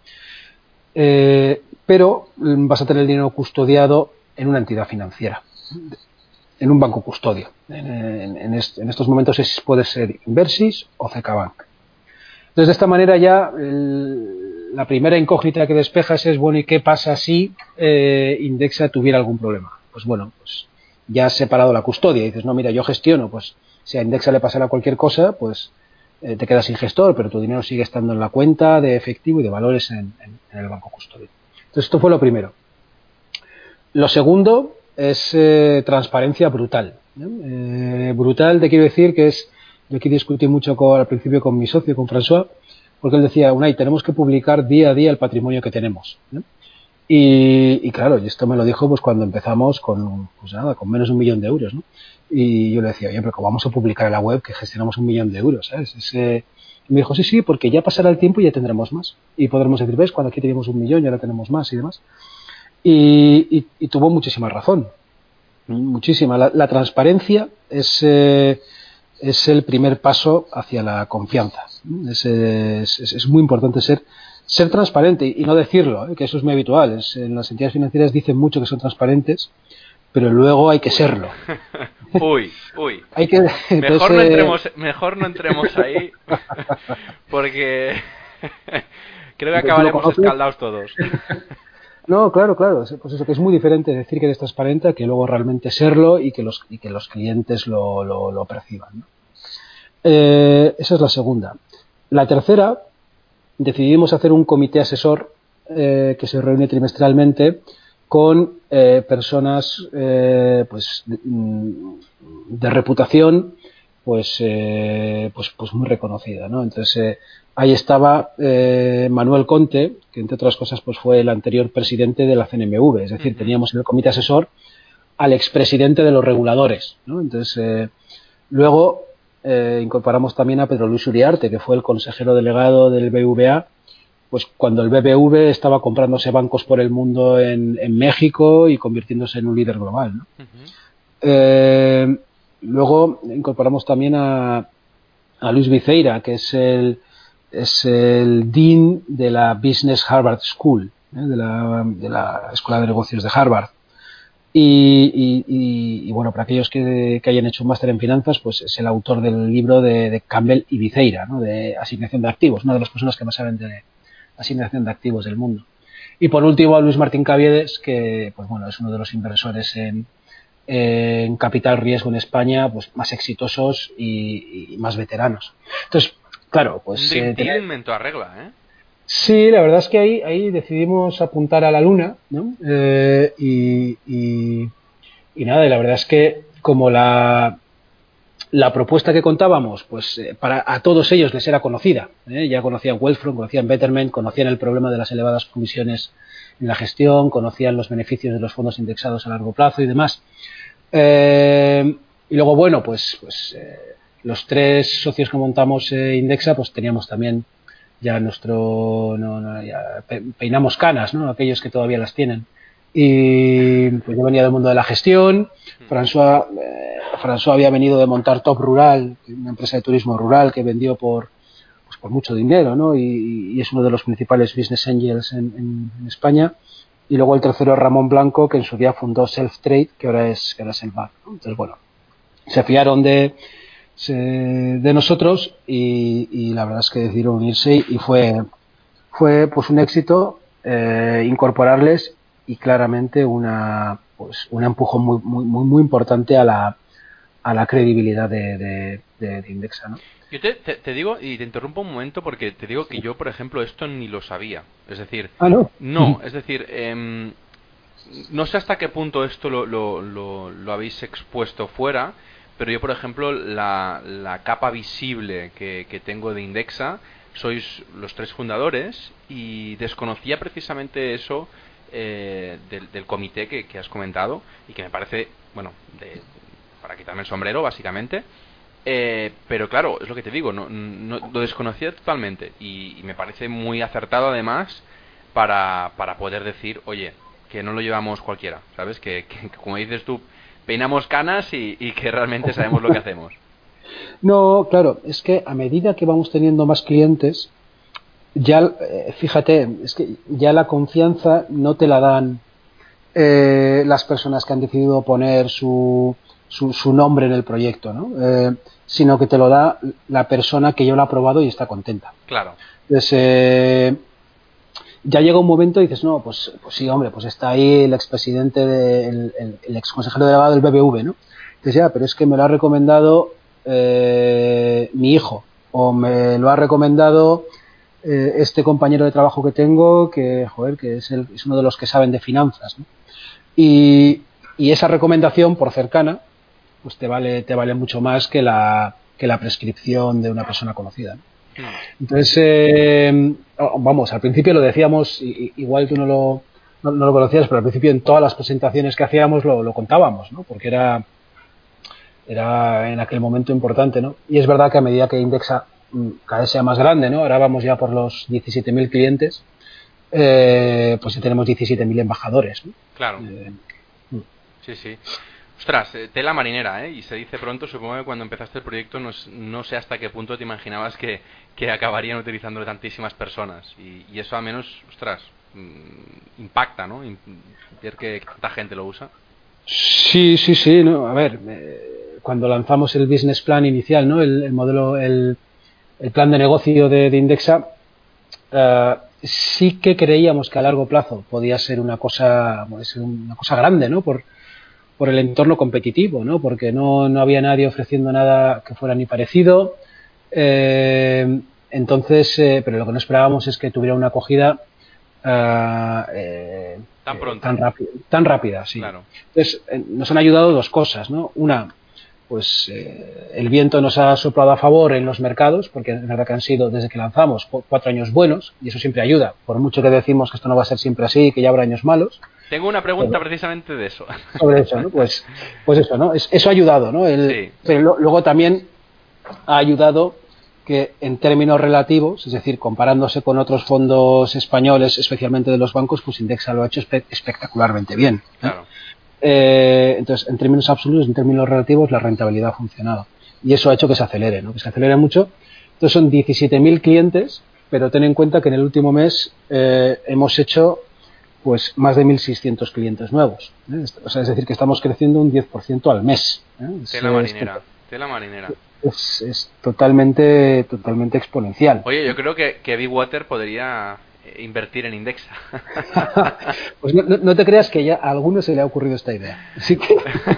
Speaker 2: pero vas a tener el dinero custodiado en una entidad financiera, en un banco custodio. En estos momentos puede ser Inversis o CaixaBank. Entonces, de esta manera ya la primera incógnita que despejas es, bueno, ¿y qué pasa si Indexa tuviera algún problema? Pues bueno, pues ya has separado la custodia y dices, no, mira, yo gestiono, pues si a Indexa le pasara cualquier cosa, pues te quedas sin gestor, pero tu dinero sigue estando en la cuenta de efectivo y de valores en el banco custodio. Entonces, esto fue lo primero. Lo segundo es transparencia brutal. Brutal, te quiero decir que yo aquí discutí mucho al principio con mi socio, con François, porque él decía, Unai, tenemos que publicar día a día el patrimonio que tenemos, ¿no? Y claro, y esto me lo dijo pues cuando empezamos con menos de 1 millón de euros, ¿no? Y yo le decía, oye, pero ¿cómo vamos a publicar en la web que gestionamos 1 millón de euros? ¿Sabes? Y me dijo, sí, porque ya pasará el tiempo y ya tendremos más. Y podremos decir, ¿ves? Cuando aquí teníamos 1 millón y ahora tenemos más y demás. Y tuvo muchísima razón. Muchísima. La transparencia es el primer paso hacia la confianza. Es muy importante ser transparente y no decirlo, que eso es muy habitual. En las entidades financieras dicen mucho que son transparentes, pero luego hay que serlo.
Speaker 1: Uy.
Speaker 2: Hay que,
Speaker 1: mejor no entremos ahí, porque creo que acabaremos escaldados todos.
Speaker 2: No, claro, pues eso, que es muy diferente decir que eres transparente a que luego realmente serlo y que los clientes lo perciban, ¿no? Esa es la segunda. La tercera, decidimos hacer un comité asesor que se reúne trimestralmente con personas pues de reputación pues muy reconocida, ¿no? Entonces ahí estaba Manuel Conte, que entre otras cosas pues fue el anterior presidente de la CNMV, es decir, teníamos en el comité asesor al expresidente de los reguladores, ¿no? Entonces luego incorporamos también a Pedro Luis Uriarte, que fue el consejero delegado del BBVA, pues cuando el BBV estaba comprándose bancos por el mundo en México y convirtiéndose en un líder global, ¿no? Luego incorporamos también a Luis Viceira, que es el Dean de la Business Harvard School, de la Escuela de Negocios de Harvard. Y bueno, para aquellos que hayan hecho un máster en finanzas, pues es el autor del libro de Campbell y Viceira, ¿no? De asignación de activos, una de las personas que más saben de asignación de activos del mundo. Y por último a Luis Martín Caviedes, que pues bueno, es uno de los inversores en capital riesgo en España, pues más exitosos y más veteranos. Entonces, claro, pues
Speaker 1: un team en toda regla, ¿eh?
Speaker 2: Sí, la verdad es que ahí decidimos apuntar a la luna, ¿no? Y nada, y la verdad es que como la propuesta que contábamos, pues a todos ellos les era conocida, ya conocían Wealthfront, conocían Betterment, conocían el problema de las elevadas comisiones en la gestión, conocían los beneficios de los fondos indexados a largo plazo y demás. Y luego, bueno, pues los tres socios que montamos Indexa, pues teníamos también ya ya peinamos canas, ¿no? Aquellos que todavía las tienen. Y pues yo venía del mundo de la gestión. François había venido de montar Top Rural, una empresa de turismo rural que vendió por mucho dinero, ¿no? Y es uno de los principales business angels en España. Y luego el tercero es Ramón Blanco, que en su día fundó Self Trade, que ahora es el BAC, ¿no? Entonces, bueno, se fiaron de nosotros y la verdad es que decidieron unirse y fue pues un éxito incorporarles y claramente un empujón muy importante a la credibilidad de Indexa, ¿no?
Speaker 1: Yo te digo, y te interrumpo un momento porque te digo que yo, por ejemplo, esto ni lo sabía. Es decir,
Speaker 2: no,
Speaker 1: es decir, no sé hasta qué punto esto lo habéis expuesto fuera, pero yo, por ejemplo, la capa visible que tengo de Indexa, sois los 3 fundadores y desconocía precisamente eso del comité que has comentado y que me parece, bueno, para quitarme el sombrero, básicamente. Pero claro, es lo que te digo, no lo desconocía totalmente y me parece muy acertado además para poder decir, oye, que no lo llevamos cualquiera, ¿sabes? Que como dices tú, peinamos canas y que realmente sabemos lo que hacemos.
Speaker 2: No, claro, es que a medida que vamos teniendo más clientes, ya, fíjate, es que ya la confianza no te la dan las personas que han decidido poner su nombre en el proyecto, ¿no? Sino que te lo da la persona que ya lo ha probado y está contenta.
Speaker 1: Claro.
Speaker 2: Entonces, ya llega un momento y dices, no, pues sí, hombre, pues está ahí el expresidente, el ex consejero delegado del BBV, ¿no? Dices, ya, pero es que me lo ha recomendado mi hijo, o me lo ha recomendado este compañero de trabajo que tengo, que es uno de los que saben de finanzas, ¿no? Y esa recomendación, por cercana, pues te vale mucho más que la prescripción de una persona conocida, ¿no? Entonces, vamos, al principio lo decíamos, igual tú no lo conocías, pero al principio en todas las presentaciones que hacíamos lo contábamos, ¿no? Porque era en aquel momento importante, ¿no? Y es verdad que a medida que Indexa cada vez sea más grande, ¿no? Ahora vamos ya por los 17.000 clientes, pues ya tenemos 17.000 embajadores, ¿no?
Speaker 1: Claro. Sí. Ostras, tela marinera, ¿eh? Y se dice pronto, supongo que cuando empezaste el proyecto no sé hasta qué punto te imaginabas que acabarían utilizándolo tantísimas personas. Y eso al menos, ostras, impacta, ¿no? Ver que tanta gente lo usa.
Speaker 2: Sí, no, a ver, cuando lanzamos el business plan inicial, ¿no? El modelo, el plan de negocio de Indexa, sí que creíamos que a largo plazo podía ser una cosa grande, ¿no? Por el entorno competitivo, ¿no? Porque no había nadie ofreciendo nada que fuera ni parecido. Entonces, pero lo que no esperábamos es que tuviera una acogida tan rápida, sí.
Speaker 1: Claro.
Speaker 2: Entonces, nos han ayudado dos cosas, ¿no? Una, pues el viento nos ha soplado a favor en los mercados, porque es verdad que han sido, desde que lanzamos, 4 años buenos, y eso siempre ayuda, por mucho que decimos que esto no va a ser siempre así, que ya habrá años malos.
Speaker 1: Tengo una pregunta precisamente de eso.
Speaker 2: Sobre eso, ¿no? Pues eso, ¿no? Eso ha ayudado, ¿no?
Speaker 1: Sí.
Speaker 2: Pero luego también ha ayudado que en términos relativos, es decir, comparándose con otros fondos españoles, especialmente de los bancos, pues Indexa lo ha hecho espectacularmente bien, ¿eh?
Speaker 1: Claro.
Speaker 2: Entonces, en términos absolutos, en términos relativos, la rentabilidad ha funcionado. Y eso ha hecho que se acelere, ¿no? Que se acelere mucho. Entonces, son 17.000 clientes, pero ten en cuenta que en el último mes hemos hecho pues más de 1.600 clientes nuevos, ¿eh? O sea, es decir, que estamos creciendo un 10% al mes, ¿eh?
Speaker 1: Tela marinera.
Speaker 2: Es totalmente exponencial.
Speaker 1: Oye, yo creo que Big Water podría invertir en Indexa.
Speaker 2: Pues no te creas que ya a alguno se le ha ocurrido esta idea. Así que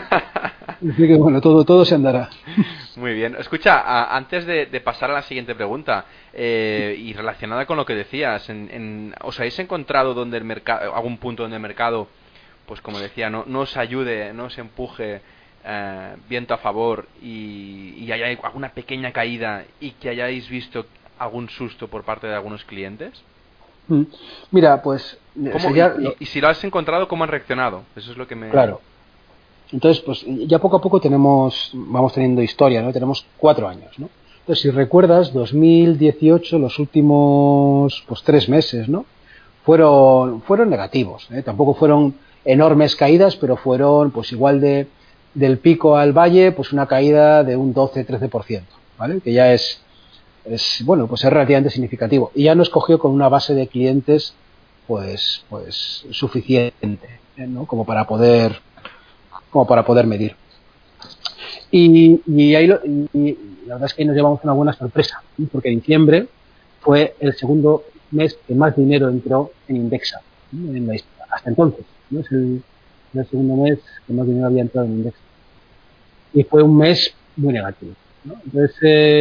Speaker 2: bueno, todo se andará.
Speaker 1: Muy bien. Escucha, antes de pasar a la siguiente pregunta, y relacionada con lo que decías, ¿os habéis encontrado donde el mercado, algún punto donde el mercado, pues como decía, no os ayude, no os empuje viento a favor y haya alguna pequeña caída y que hayáis visto algún susto por parte de algunos clientes?
Speaker 2: Mira, pues
Speaker 1: y si lo has encontrado, ¿cómo han reaccionado? Eso es lo que me...
Speaker 2: Claro. Entonces, pues ya poco a poco vamos teniendo historia, ¿no? Tenemos 4 años, ¿no? Entonces, si recuerdas, 2018, los últimos 3 meses, ¿no? Fueron negativos, ¿eh? Tampoco fueron enormes caídas, pero fueron, pues igual del pico al valle, pues una caída de un 12-13%, ¿vale? Que ya es bueno, pues es relativamente significativo. Y ya nos cogió con una base de clientes, pues suficiente, ¿no? Como para poder medir. Y la verdad es que ahí nos llevamos una buena sorpresa, ¿sí? Porque diciembre fue el segundo mes que más dinero entró en Indexa, ¿no? En la historia. Hasta entonces, ¿no? Es el segundo mes que más dinero había entrado en Indexa. Y fue un mes muy negativo, ¿no? Entonces,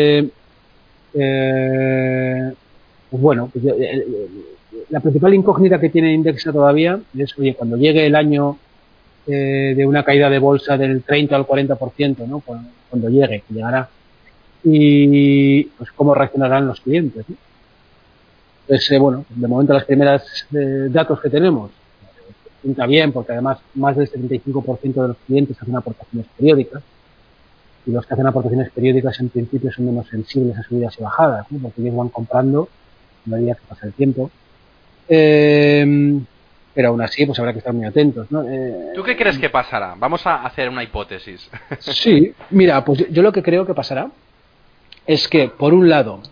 Speaker 2: pues bueno, pues la principal incógnita que tiene Indexa todavía es, oye, cuando llegue el año de una caída de bolsa del 30 al 40%, ¿no? Cuando llegue, que llegará, y pues cómo reaccionarán los clientes, ¿no? Entonces, bueno, de momento las primeras datos que tenemos pinta bien, porque además más del 75% de los clientes hacen aportaciones periódicas, y los que hacen aportaciones periódicas en principio son menos sensibles a subidas y bajadas, ¿no? Porque ellos van comprando a medida que pasa el tiempo. Pero aún así, pues habrá que estar muy atentos, ¿no?
Speaker 1: ¿Tú qué crees que pasará? Vamos a hacer una hipótesis.
Speaker 2: Sí, mira, pues yo lo que creo que pasará es que, por un lado,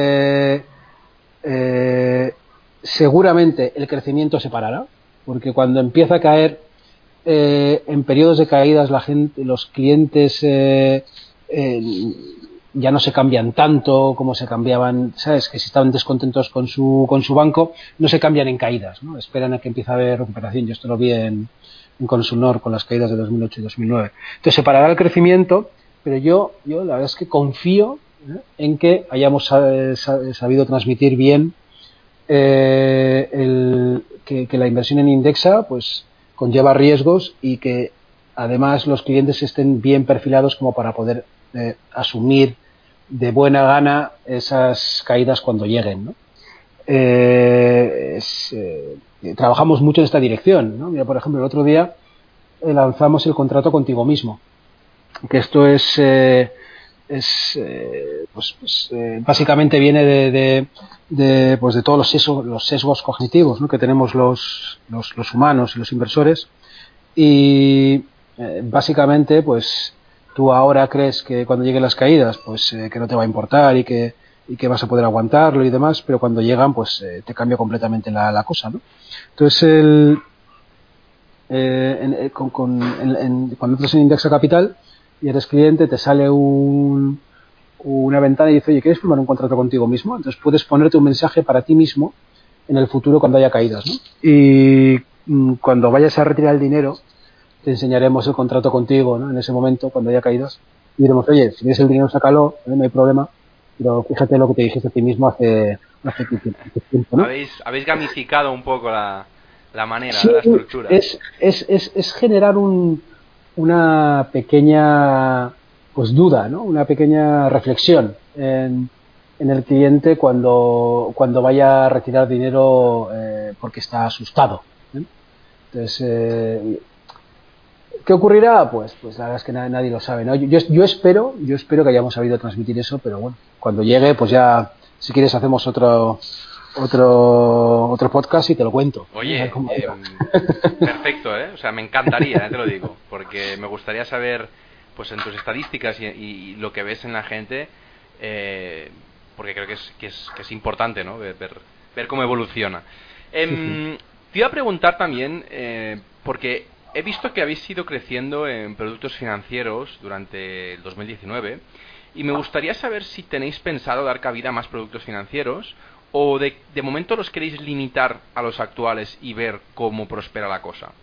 Speaker 2: seguramente el crecimiento se parará, porque cuando empieza a caer, en periodos de caídas, los clientes ya no se cambian tanto como se cambiaban, ¿sabes? Que si estaban descontentos con su banco, no se cambian en caídas, ¿no? Esperan a que empiece a haber recuperación. Yo esto lo vi en Consunor con las caídas de 2008 y 2009. Entonces se parará el crecimiento, pero yo la verdad es que confío en que hayamos sabido transmitir bien que la inversión en Indexa pues conlleva riesgos y que además los clientes estén bien perfilados como para poder asumir de buena gana esas caídas cuando lleguen, ¿no? Trabajamos mucho en esta dirección, ¿no? Mira, por ejemplo, el otro día lanzamos el contrato contigo mismo, que esto es básicamente viene de todos los sesgos cognitivos, ¿no? Que tenemos los humanos y los inversores, y básicamente pues tú ahora crees que cuando lleguen las caídas pues que no te va a importar y que vas a poder aguantarlo y demás, pero cuando llegan pues te cambia completamente la cosa, ¿no? Entonces cuando entras en Indexa Capital y eres cliente, te sale una ventana y dice, oye, ¿quieres firmar un contrato contigo mismo? Entonces puedes ponerte un mensaje para ti mismo en el futuro cuando haya caídas, ¿no? Y cuando vayas a retirar el dinero, te enseñaremos el contrato contigo, ¿no? En ese momento, cuando haya caídas, y diremos, oye, si tienes el dinero, sácalo, no hay problema, pero fíjate lo que te dijiste a ti mismo hace tiempo, ¿no?
Speaker 1: Habéis gamificado un poco la manera,
Speaker 2: sí,
Speaker 1: la estructura.
Speaker 2: Es generar una pequeña pues duda, ¿no? Una pequeña reflexión en el cliente cuando vaya a retirar dinero porque está asustado, ¿eh? Entonces, ¿qué ocurrirá? Pues la verdad es que nadie lo sabe, ¿no? Yo espero que hayamos sabido transmitir eso, pero bueno, cuando llegue, pues ya, si quieres, hacemos otro podcast y te lo cuento.
Speaker 1: Oye, perfecto, ¿eh? O sea, me encantaría, te lo digo, porque me gustaría saber, pues en tus estadísticas y lo que ves en la gente, porque creo que es importante, ¿no? Ver cómo evoluciona. Te iba a preguntar también, porque he visto que habéis ido creciendo en productos financieros durante el 2019 y me gustaría saber si tenéis pensado dar cabida a más productos financieros o de momento los queréis limitar a los actuales y ver cómo prospera la cosa.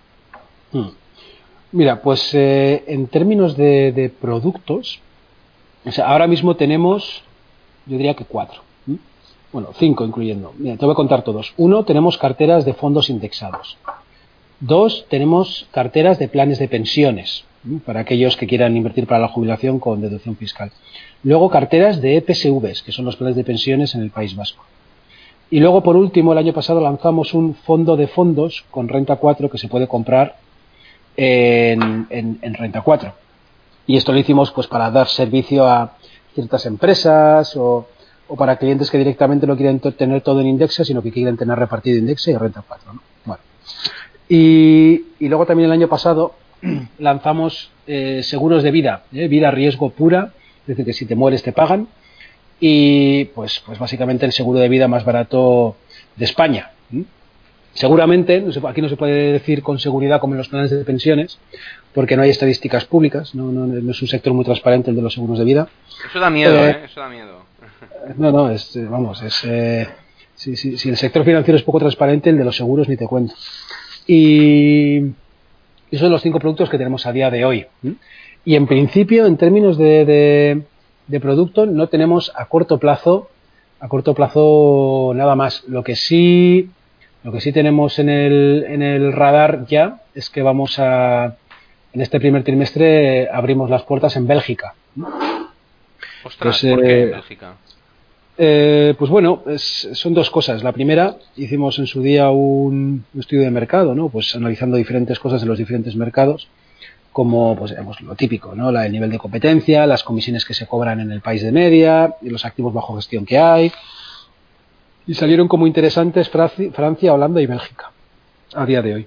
Speaker 2: Mira, pues en términos de productos, o sea, ahora mismo tenemos, yo diría que 4. Bueno, 5 incluyendo. Mira, te voy a contar todos. 1, tenemos carteras de fondos indexados. 2, tenemos carteras de planes de pensiones, para aquellos que quieran invertir para la jubilación con deducción fiscal. Luego, carteras de EPSVs, que son los planes de pensiones en el País Vasco. Y luego, por último, el año pasado lanzamos un fondo de fondos con Renta 4 que se puede comprar en Renta 4. Y esto lo hicimos pues para dar servicio a ciertas empresas o para clientes que directamente no quieren tener todo en Indexa, sino que quieren tener repartido Indexa y Renta 4, ¿no? Bueno. Y luego también el año pasado lanzamos seguros de vida, vida riesgo pura, es decir, que si te mueres te pagan, y pues básicamente el seguro de vida más barato de España. Seguramente, aquí no se puede decir con seguridad como en los planes de pensiones, porque no hay estadísticas públicas, no es un sector muy transparente el de los seguros de vida.
Speaker 1: Eso da miedo, eso da miedo.
Speaker 2: Si el sector financiero es poco transparente, el de los seguros ni te cuento. Y esos son los 5 productos que tenemos a día de hoy. Y en principio, en términos de producto, no tenemos a corto plazo nada más. Lo que sí tenemos en el radar ya es que en este primer trimestre abrimos las puertas en Bélgica.
Speaker 1: Ostras, ¿por qué en Bélgica?
Speaker 2: Pues bueno, son 2 cosas. La primera, hicimos en su día un estudio de mercado, ¿no? Pues analizando diferentes cosas de los diferentes mercados, como pues lo típico, ¿no? El nivel de competencia, las comisiones que se cobran en el país de media, y los activos bajo gestión que hay. Y salieron como interesantes Francia, Holanda y Bélgica a día de hoy.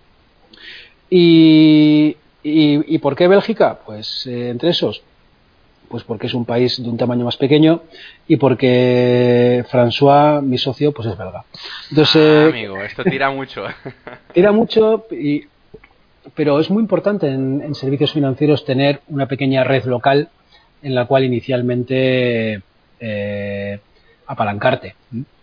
Speaker 2: ¿Y por qué Bélgica? Pues entre esos, pues porque es un país de un tamaño más pequeño y porque François, mi socio, pues es belga. Entonces,
Speaker 1: amigo, esto tira mucho.
Speaker 2: Tira mucho, pero es muy importante en servicios financieros tener una pequeña red local en la cual inicialmente apalancarte.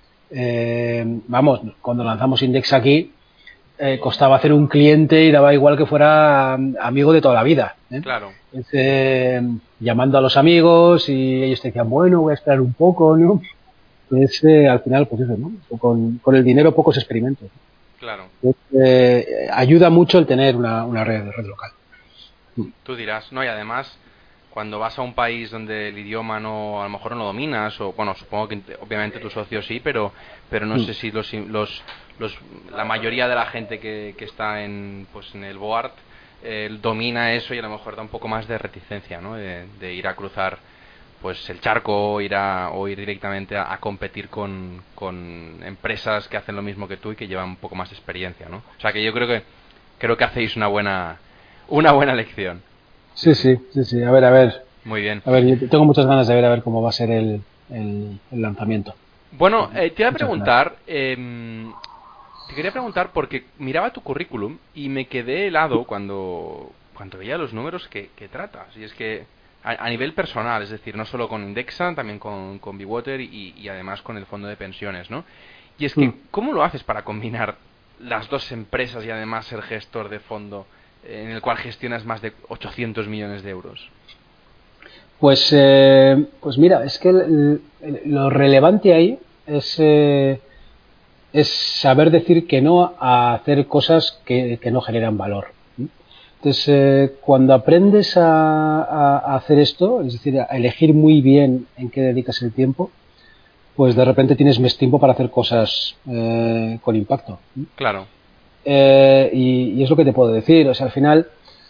Speaker 2: Cuando lanzamos Index aquí, costaba hacer un cliente y daba igual que fuera amigo de toda la vida.
Speaker 1: Claro.
Speaker 2: Llamando a los amigos y ellos te decían, bueno, voy a esperar un poco, ¿no? Al final, pues eso, ¿no? Con el dinero pocos experimentos.
Speaker 1: Claro.
Speaker 2: Ayuda mucho el tener una red local.
Speaker 1: Tú dirás, ¿no? Y además, cuando vas a un país donde el idioma a lo mejor no lo dominas, o bueno, supongo que obviamente tus socios sí, pero no sé si la mayoría de la gente que está en el board domina eso, y a lo mejor da un poco más de reticencia, ¿no? De ir a cruzar pues el charco, o ir directamente a competir con empresas que hacen lo mismo que tú y que llevan un poco más de experiencia, ¿no? O sea que yo creo que hacéis una buena lección.
Speaker 2: Sí. A ver.
Speaker 1: Muy bien.
Speaker 2: A ver, yo tengo muchas ganas de ver cómo va a ser el lanzamiento.
Speaker 1: Bueno, te iba a preguntar, te quería preguntar porque miraba tu currículum y me quedé helado cuando veía los números que tratas. Y es que a nivel personal, es decir, no solo con Indexa, también con Bwater y además con el fondo de pensiones, ¿no? Y es que, ¿cómo lo haces para combinar las 2 empresas y además ser gestor de fondo en el cual gestionas más de 800 millones de euros?
Speaker 2: Pues mira, es que lo relevante ahí es saber decir que no a hacer cosas que no generan valor. Entonces, cuando aprendes a hacer esto, es decir, a elegir muy bien en qué dedicas el tiempo, pues de repente tienes más tiempo para hacer cosas con impacto.
Speaker 1: Claro.
Speaker 2: Y es lo que te puedo decir. O sea, al final,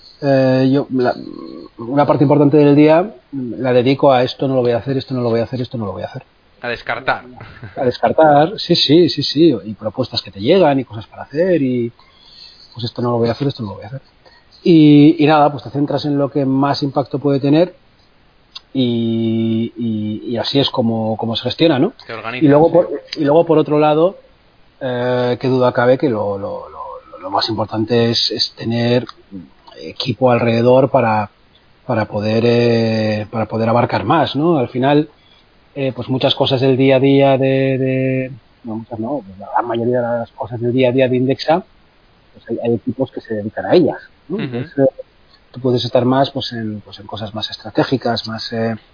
Speaker 2: una parte importante del día la dedico a esto no lo voy a hacer, esto no lo voy a hacer, esto no lo voy a hacer.
Speaker 1: A descartar.
Speaker 2: A descartar, sí. Y propuestas que te llegan y cosas para hacer y pues esto no lo voy a hacer, esto no lo voy a hacer. Y nada, pues te centras en lo que más impacto puede tener y así es como se gestiona, ¿no?
Speaker 1: Te organizas,
Speaker 2: y luego por otro lado, qué duda cabe que lo más importante es tener equipo alrededor para poder abarcar más, ¿no? Al final, pues muchas cosas del día a día la mayoría de las cosas del día a día de Indexa, pues hay equipos que se dedican a ellas, ¿no?
Speaker 1: Uh-huh.
Speaker 2: Entonces, tú puedes estar más pues en cosas más estratégicas, más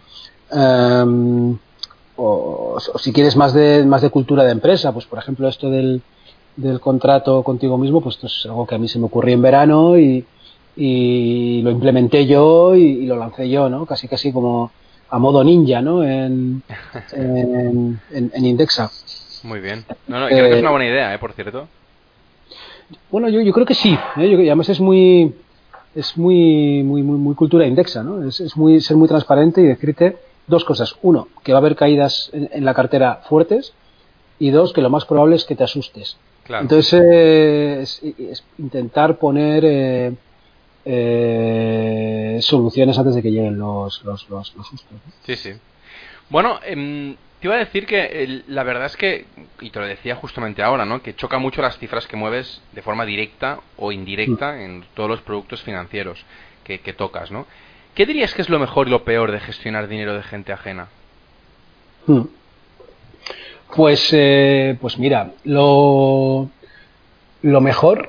Speaker 2: o si quieres más de cultura de empresa, pues por ejemplo esto del contrato contigo mismo, pues esto es algo que a mí se me ocurrió en verano y lo implementé yo y lo lancé yo, ¿no? Casi como a modo ninja, ¿no? En Indexa.
Speaker 1: Muy bien. No, creo que es una buena idea, por cierto.
Speaker 2: Bueno, yo creo que sí, ¿eh? Además es muy cultura Indexa, ¿no? Es ser muy transparente y decirte 2 cosas. 1, que va a haber caídas en la cartera fuertes, y 2, que lo más probable es que te asustes.
Speaker 1: Claro.
Speaker 2: Entonces es intentar poner soluciones antes de que lleguen los sustos, ¿no?
Speaker 1: Sí.
Speaker 3: Bueno, te iba a decir que la verdad es que, y te lo decía justamente ahora, ¿no? Que choca mucho las cifras que mueves de forma directa o indirecta en todos los productos financieros que tocas, ¿no? ¿Qué dirías que es lo mejor y lo peor de gestionar dinero de gente ajena?
Speaker 2: Pues mira, lo mejor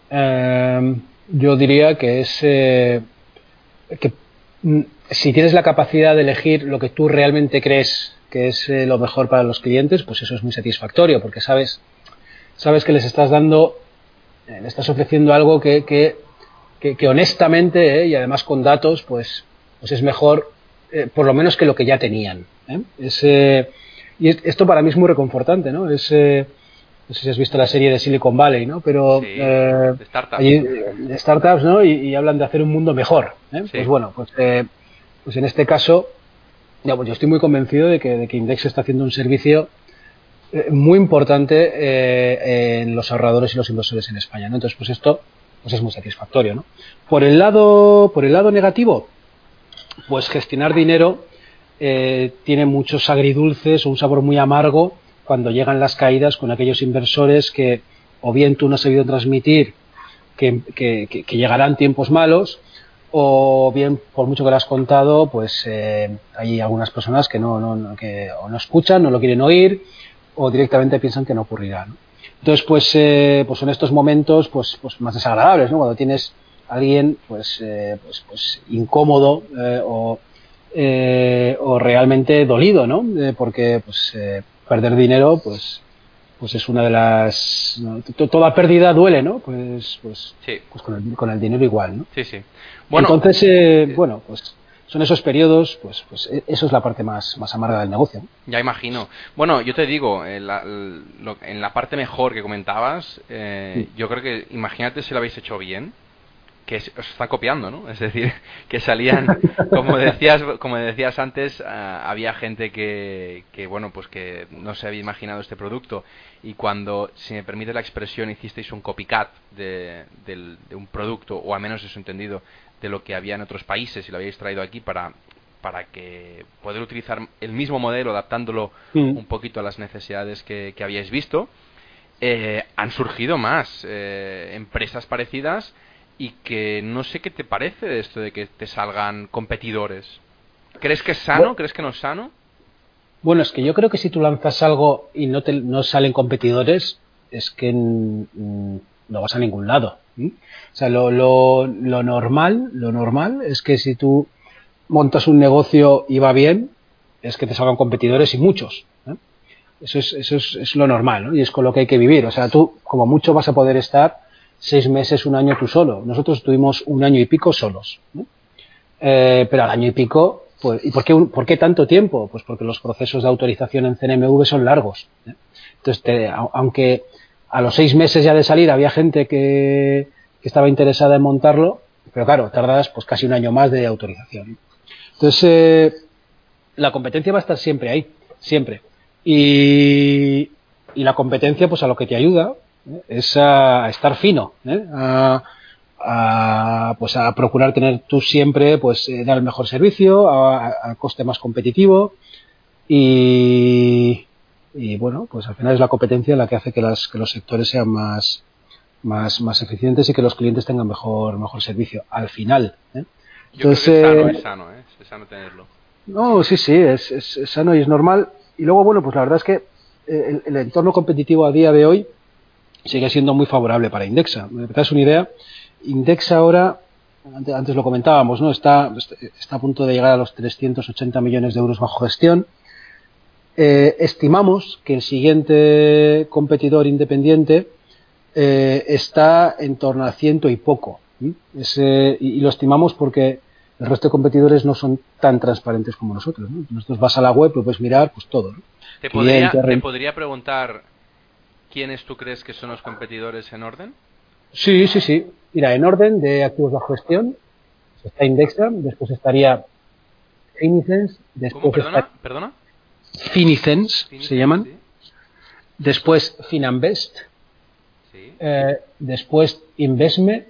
Speaker 2: yo diría que es que si tienes la capacidad de elegir lo que tú realmente crees que es lo mejor para los clientes, pues eso es muy satisfactorio, porque sabes que les estás dando, le estás ofreciendo algo que honestamente y además con datos, pues es mejor, por lo menos que lo que ya tenían. Y esto para mí es muy reconfortante, ¿no? No sé si has visto la serie de Silicon Valley, ¿no? Pero
Speaker 3: Sí, de startups.
Speaker 2: allí, de startups, ¿no? Y hablan de hacer un mundo mejor.
Speaker 3: Sí.
Speaker 2: Pues bueno, pues en este caso, pues yo estoy muy convencido de que Index está haciendo un servicio muy importante en los ahorradores y los inversores en España, ¿no? Entonces, pues esto pues es muy satisfactorio, ¿no? Por el lado negativo, pues gestionar dinero tiene muchos agridulces o un sabor muy amargo cuando llegan las caídas con aquellos inversores que o bien tú no has sabido transmitir que llegarán tiempos malos, o bien por mucho que lo has contado, pues hay algunas personas que que o no escuchan, no lo quieren oír, o directamente piensan que no ocurrirá, ¿no? Entonces, pues son estos momentos pues más desagradables, ¿no? Cuando tienes a alguien pues incómodo o realmente dolido, ¿no? Porque perder dinero pues es una de las, ¿no? Toda pérdida duele, ¿no?
Speaker 3: Sí.
Speaker 2: Pues con el dinero igual, ¿no?
Speaker 3: Sí. Bueno,
Speaker 2: entonces pues son esos periodos, pues eso es la parte más amarga del negocio, ¿no?
Speaker 3: Ya imagino. Bueno, yo te digo, en la parte mejor que comentabas, yo creo que, imagínate si lo habéis hecho bien, que os están copiando, ¿no? Es decir, que salían, como decías antes, había gente que bueno, pues que no se había imaginado este producto, y cuando, si me permite la expresión, hicisteis un copycat de un producto, o al menos eso entendido, de lo que había en otros países, y lo habéis traído aquí para que poder utilizar el mismo modelo, adaptándolo un poquito a las necesidades que habíais visto, han surgido más empresas parecidas. Y que no sé qué te parece de esto de que te salgan competidores. ¿Crees que es sano? ¿Crees que no es sano?
Speaker 2: Bueno, es que yo creo que si tú lanzas algo y no salen competidores, es que no vas a ningún lado. O sea, lo normal es que si tú montas un negocio y va bien, es que te salgan competidores y muchos. Eso es lo normal, ¿no? Y es con lo que hay que vivir. O sea, tú como mucho vas a poder estar 6 meses, un año tú solo. Nosotros estuvimos 1 año y pico solos, ¿no? Pero al año y pico, pues, ¿y por qué tanto tiempo? Pues porque los procesos de autorización en CNMV son largos, ¿eh? Entonces, aunque a los 6 meses ya de salir había gente que estaba interesada en montarlo, pero claro, tardas pues casi 1 año más de autorización. Entonces, la competencia va a estar siempre ahí, siempre. Y la competencia, pues a lo que te ayuda es a estar fino, pues a procurar tener tú siempre pues dar el mejor servicio a coste más competitivo y bueno, pues al final es la competencia la que hace que los sectores sean más eficientes y que los clientes tengan mejor servicio al final, ¿eh? Entonces,
Speaker 3: yo creo que es sano tenerlo.
Speaker 2: No, sí, es sano y es normal. Y luego, bueno, pues la verdad es que el entorno competitivo a día de hoy sigue siendo muy favorable para Indexa. Me das una idea, Indexa ahora, antes lo comentábamos, ¿no? Está a punto de llegar a los 380 millones de euros bajo gestión. Estimamos que el siguiente competidor independiente está en torno a 100 y poco. Y lo estimamos porque el resto de competidores no son tan transparentes como nosotros, ¿no? Nosotros vas a la web y puedes mirar pues todo, ¿no?
Speaker 3: ¿Te podría preguntar quiénes tú crees que son los competidores en orden?
Speaker 2: Sí. Mira, en orden de activos bajo gestión está Indexa, después estaría Finicens, después
Speaker 3: ¿Cómo? ¿Perdona?
Speaker 2: Finicens se llaman,
Speaker 3: sí.
Speaker 2: Después Finanbest,
Speaker 3: sí.
Speaker 2: Después Invesme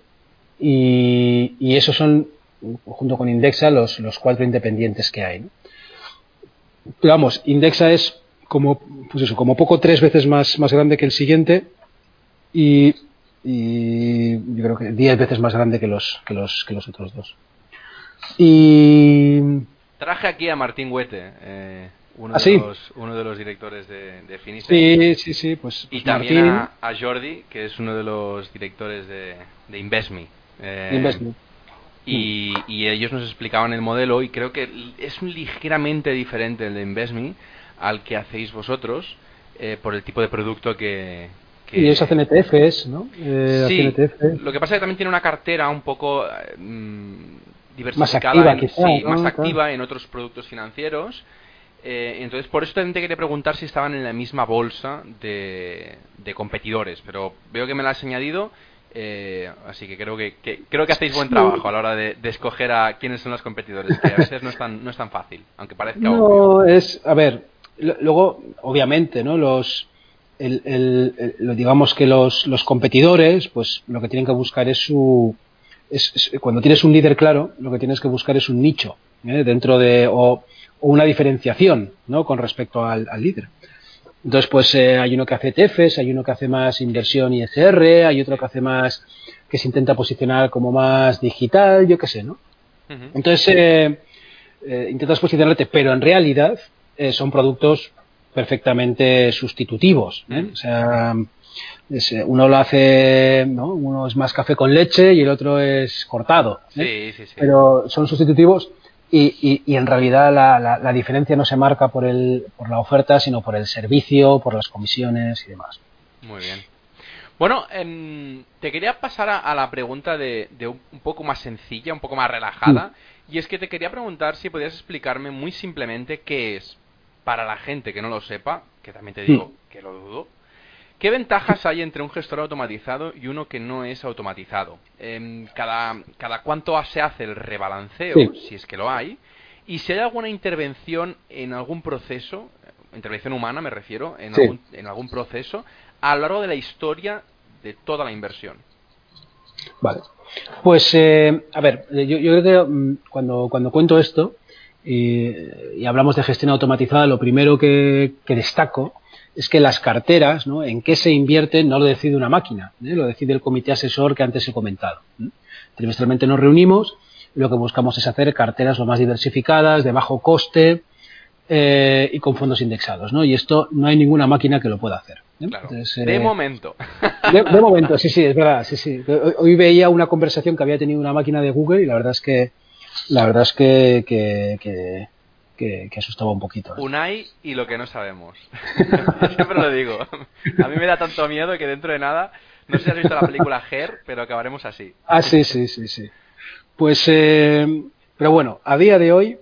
Speaker 2: y esos son, junto con Indexa, los 4 independientes que hay, ¿no? Pero vamos, Indexa es como, pues eso, como poco 3 veces más grande que el siguiente y yo creo que 10 veces más grande que los otros dos. Y
Speaker 3: traje aquí a Martín Huete, uno de los directores de Finistec.
Speaker 2: Sí, pues
Speaker 3: y también
Speaker 2: Martín,
Speaker 3: a Jordi, que es uno de los directores de Investme. Y ellos nos explicaban el modelo y creo que es ligeramente diferente el de Investme al que hacéis vosotros, por el tipo de producto que...
Speaker 2: Y ellos hacen ETFs, ¿no?
Speaker 3: Sí,
Speaker 2: ETF.
Speaker 3: lo que pasa es que también tiene una cartera un poco diversificada,
Speaker 2: más activa, quizá, ¿no?
Speaker 3: más activa en otros productos financieros. Entonces, por eso también te quería preguntar si estaban en la misma bolsa de competidores, pero veo que me la has añadido, así que creo que hacéis buen trabajo a la hora de escoger a quiénes son los competidores, que a veces no es tan fácil, aunque parezca obvio.
Speaker 2: A ver, luego, obviamente, ¿no? Digamos que los competidores, pues lo que tienen que buscar es cuando tienes un líder claro, lo que tienes que buscar es un nicho, dentro de, o una diferenciación, ¿no? Con respecto al líder. Entonces, pues hay uno que hace ETFs, hay uno que hace más inversión ISR, hay otro que hace más, que se intenta posicionar como más digital, yo qué sé, ¿no? Uh-huh. Entonces, intentas posicionarte, pero en realidad son productos perfectamente sustitutivos, ¿eh? O sea, uno lo hace, ¿no? Uno es más café con leche y el otro es cortado, ¿eh? Sí. Pero son sustitutivos y en realidad la diferencia no se marca por la oferta, sino por el servicio, por las comisiones y demás.
Speaker 3: Muy bien. Bueno, te quería pasar a la pregunta de un poco más sencilla, un poco más relajada, y es que te quería preguntar si podías explicarme muy simplemente qué es, para la gente que no lo sepa, que también te digo que lo dudo, ¿qué ventajas hay entre un gestor automatizado y uno que no es automatizado? ¿Cada cuánto se hace el rebalanceo, si es que lo hay? Y si hay alguna intervención en algún proceso, intervención humana me refiero, en algún proceso, a lo largo de la historia de toda la inversión.
Speaker 2: Vale. Pues, a ver, yo creo que cuando cuento esto y hablamos de gestión automatizada, lo primero que destaco es que las carteras, ¿no? En qué se invierten no lo decide una máquina, lo decide el comité asesor que antes he comentado. Trimestralmente nos reunimos y lo que buscamos es hacer carteras lo más diversificadas, de bajo coste y con fondos indexados, ¿no? Y esto no hay ninguna máquina que lo pueda hacer.
Speaker 3: Claro. Entonces, de momento.
Speaker 2: De momento, sí, es verdad, sí. Hoy veía una conversación que había tenido una máquina de Google y la verdad es que asustaba un poquito.
Speaker 3: Unai y lo que no sabemos. Siempre lo digo. A mí me da tanto miedo que dentro de nada, no sé si has visto la película Her, pero acabaremos así.
Speaker 2: Ah, sí. Pues, pero bueno, a día de hoy,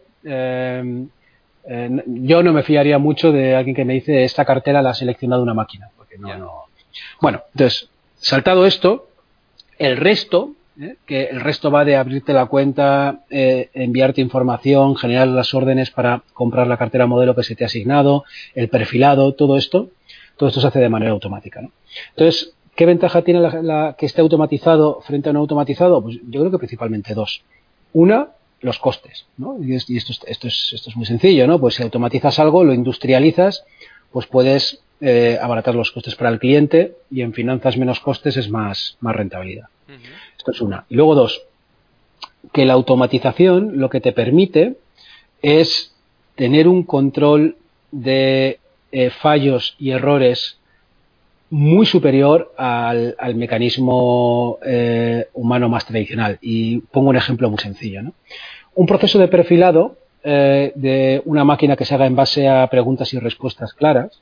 Speaker 2: yo no me fiaría mucho de alguien que me dice esta cartera la ha seleccionado una máquina, porque no. Bueno, entonces, saltado esto, el resto va de abrirte la cuenta, enviarte información, generar las órdenes para comprar la cartera modelo que se te ha asignado, el perfilado, todo esto se hace de manera automática, ¿no? Entonces, ¿qué ventaja tiene que esté automatizado frente a no automatizado? Pues yo creo que principalmente dos. Una, los costes, ¿no? Y esto es muy sencillo, ¿no? Pues si automatizas algo, lo industrializas, pues puedes abaratar los costes para el cliente y en finanzas menos costes es más rentabilidad. Uh-huh. Esto es una. Y luego dos, que la automatización lo que te permite es tener un control de fallos y errores muy superior al mecanismo humano más tradicional. Y pongo un ejemplo muy sencillo, ¿no? Un proceso de perfilado de una máquina que se haga en base a preguntas y respuestas claras,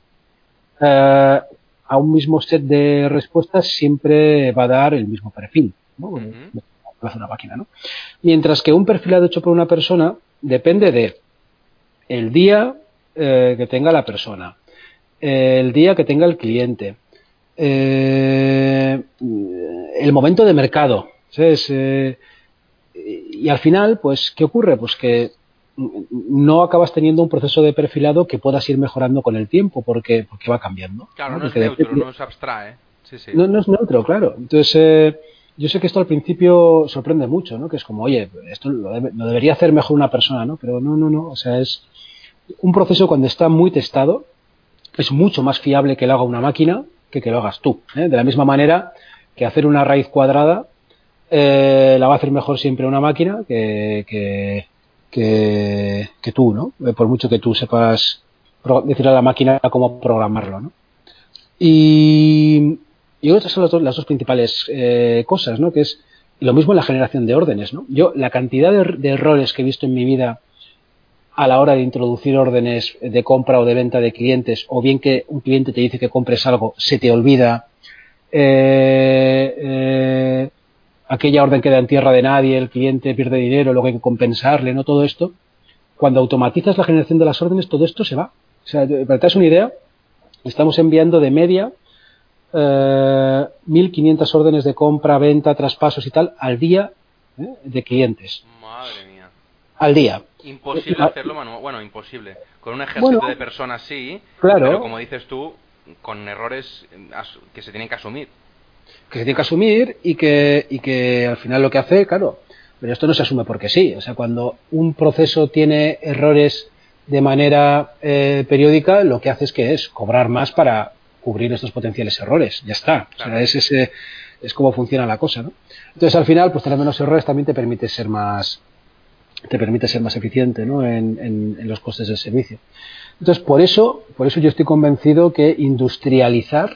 Speaker 2: a un mismo set de respuestas siempre va a dar el mismo perfil, ¿no? Uh-huh. Lo hace una máquina, ¿no? Mientras que un perfilado hecho por una persona depende de el día que tenga la persona, el día que tenga el cliente, el momento de mercado, ¿sabes? Y al final, pues, ¿qué ocurre? Pues que no acabas teniendo un proceso de perfilado que puedas ir mejorando con el tiempo porque va cambiando.
Speaker 3: Claro, no es neutro, no se abstrae. Sí.
Speaker 2: No es neutro, claro. Entonces, yo sé que esto al principio sorprende mucho, ¿no? Que es como, oye, esto lo debería hacer mejor una persona, ¿no? Pero no. O sea, Un proceso, cuando está muy testado, es mucho más fiable que lo haga una máquina que lo hagas tú. De la misma manera que hacer una raíz cuadrada la va a hacer mejor siempre una máquina que tú, ¿no? Por mucho que tú sepas decirle a la máquina cómo programarlo, ¿no? Y otras son las dos principales cosas, ¿no? Que es lo mismo en la generación de órdenes, ¿no? Yo, la cantidad de errores que he visto en mi vida a la hora de introducir órdenes de compra o de venta de clientes, o bien que un cliente te dice que compres algo, se te olvida, aquella orden queda en tierra de nadie, el cliente pierde dinero, luego hay que compensarle, ¿no? Todo esto, cuando automatizas la generación de las órdenes, todo esto se va. O sea, para que te hagas una idea, estamos enviando de media 1.500 órdenes de compra, venta, traspasos y tal al día de clientes.
Speaker 3: Madre mía.
Speaker 2: Al día.
Speaker 3: Imposible hacerlo manual. Bueno, imposible. Con un ejército de personas sí,
Speaker 2: claro,
Speaker 3: pero como dices tú, con errores que se tienen que asumir.
Speaker 2: Que se tiene que asumir y que al final lo que hace, claro, pero esto no se asume porque sí. O sea, cuando un proceso tiene errores de manera periódica, lo que hace es cobrar más para cubrir estos potenciales errores. Ya está. Claro. O sea, es como funciona la cosa, ¿no? Entonces, al final, pues tener menos errores también te permite ser más eficiente, ¿no? en los costes del servicio. Entonces, por eso yo estoy convencido que industrializar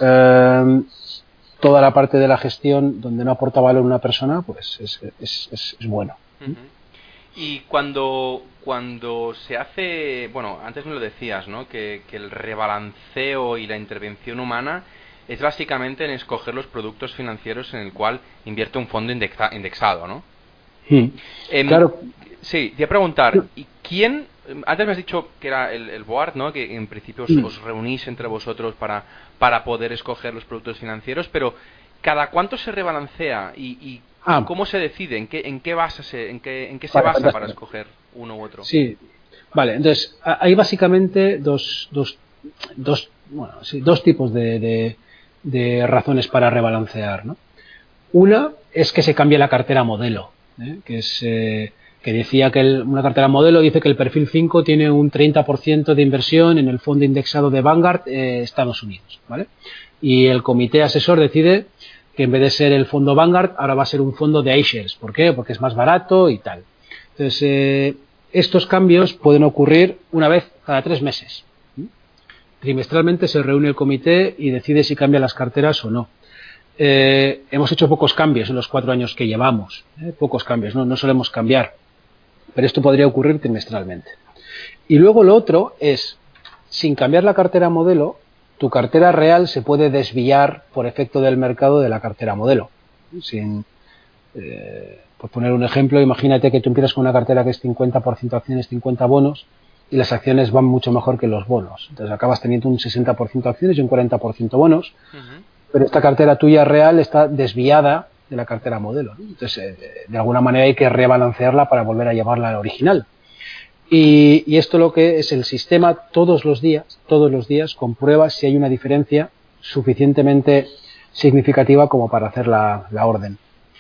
Speaker 2: toda la parte de la gestión donde no aporta valor una persona, pues es bueno.
Speaker 3: Uh-huh. Y cuando se hace, bueno, antes me lo decías, ¿no? Que el rebalanceo y la intervención humana es básicamente en escoger los productos financieros en el cual invierte un fondo indexado, ¿no?
Speaker 2: Claro.
Speaker 3: Sí, te voy a preguntar, ¿y quién? Antes me has dicho que era el board, ¿no? Que en principio os reunís entre vosotros para poder escoger los productos financieros, pero ¿cada cuánto se rebalancea y cómo se decide? ¿En qué se basa para escoger uno u otro?
Speaker 2: Sí, vale. Entonces hay básicamente dos tipos de razones para rebalancear, ¿no? Una es que se cambia la cartera modelo, que es que decía que una cartera modelo dice que el perfil 5 tiene un 30% de inversión en el fondo indexado de Vanguard Estados Unidos, ¿vale? Y el comité asesor decide que en vez de ser el fondo Vanguard ahora va a ser un fondo de iShares. ¿Por qué? Porque es más barato y tal. Entonces estos cambios pueden ocurrir una vez cada 3 meses. Trimestralmente se reúne el comité y decide si cambia las carteras o no. Hemos hecho pocos cambios en los 4 años que llevamos, pocos cambios, no solemos cambiar, pero esto podría ocurrir trimestralmente. Y luego lo otro es, sin cambiar la cartera modelo, tu cartera real se puede desviar por efecto del mercado de la cartera modelo. Por poner un ejemplo, imagínate que tú empiezas con una cartera que es 50% acciones, 50 bonos, y las acciones van mucho mejor que los bonos. Entonces acabas teniendo un 60% acciones y un 40% bonos. Uh-huh. Pero esta cartera tuya real está desviada de la cartera modelo, ¿no? Entonces, de alguna manera hay que rebalancearla para volver a llevarla al original. Y esto lo que es el sistema todos los días comprueba si hay una diferencia suficientemente significativa como para hacer la orden.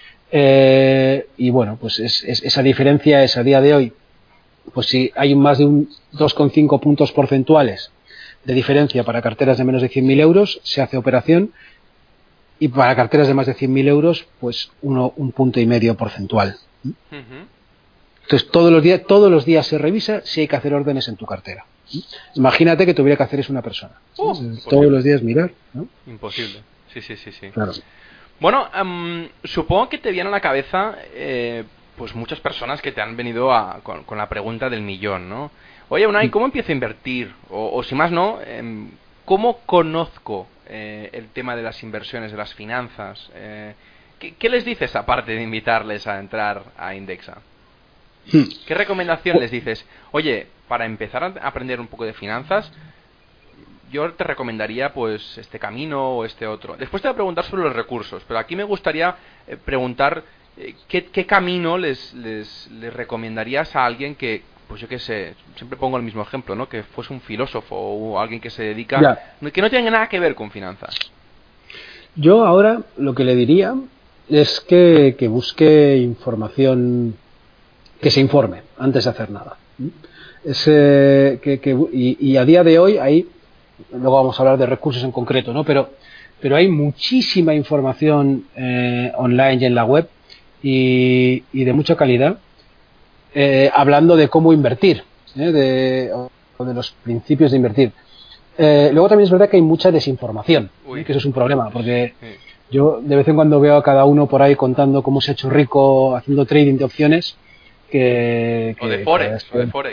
Speaker 2: Y bueno, pues esa diferencia es a día de hoy, pues si hay más de un 2,5 puntos porcentuales de diferencia para carteras de menos de 100.000 euros, se hace operación. Y para carteras de más de 100.000 euros, pues un punto y medio porcentual. Uh-huh. Entonces, todos los días se revisa si hay que hacer órdenes en tu cartera. Imagínate que tuviera que hacer eso una persona. Todos los días mirar, ¿no?
Speaker 3: Imposible. Sí.
Speaker 2: Claro.
Speaker 3: Bueno, supongo que te viene a la cabeza pues muchas personas que te han venido con la pregunta del millón, ¿no? Oye, Unai, ¿cómo empiezo a invertir? O si más no, ¿cómo conozco el tema de las inversiones, de las finanzas? ¿Qué les dices aparte de invitarles a entrar a Indexa? ¿Qué recomendación les dices? Oye, para empezar a aprender un poco de finanzas, yo te recomendaría pues este camino o este otro. Después te voy a preguntar sobre los recursos, pero aquí me gustaría preguntar ¿qué camino les recomendarías a alguien que, pues yo qué sé, siempre pongo el mismo ejemplo, ¿no? Que fuese un filósofo o alguien que se dedica, que no tenga nada que ver con finanzas.
Speaker 2: Yo ahora lo que le diría es que busque información, que se informe antes de hacer nada. Y a día de hoy hay, luego vamos a hablar de recursos en concreto, ¿no? Pero hay muchísima información online y en la web y de mucha calidad, hablando de cómo invertir, o de los principios de invertir. Luego también es verdad que hay mucha desinformación, que eso es un problema, porque yo de vez en cuando veo a cada uno por ahí contando cómo se ha hecho rico haciendo trading de opciones,
Speaker 3: o de Forex,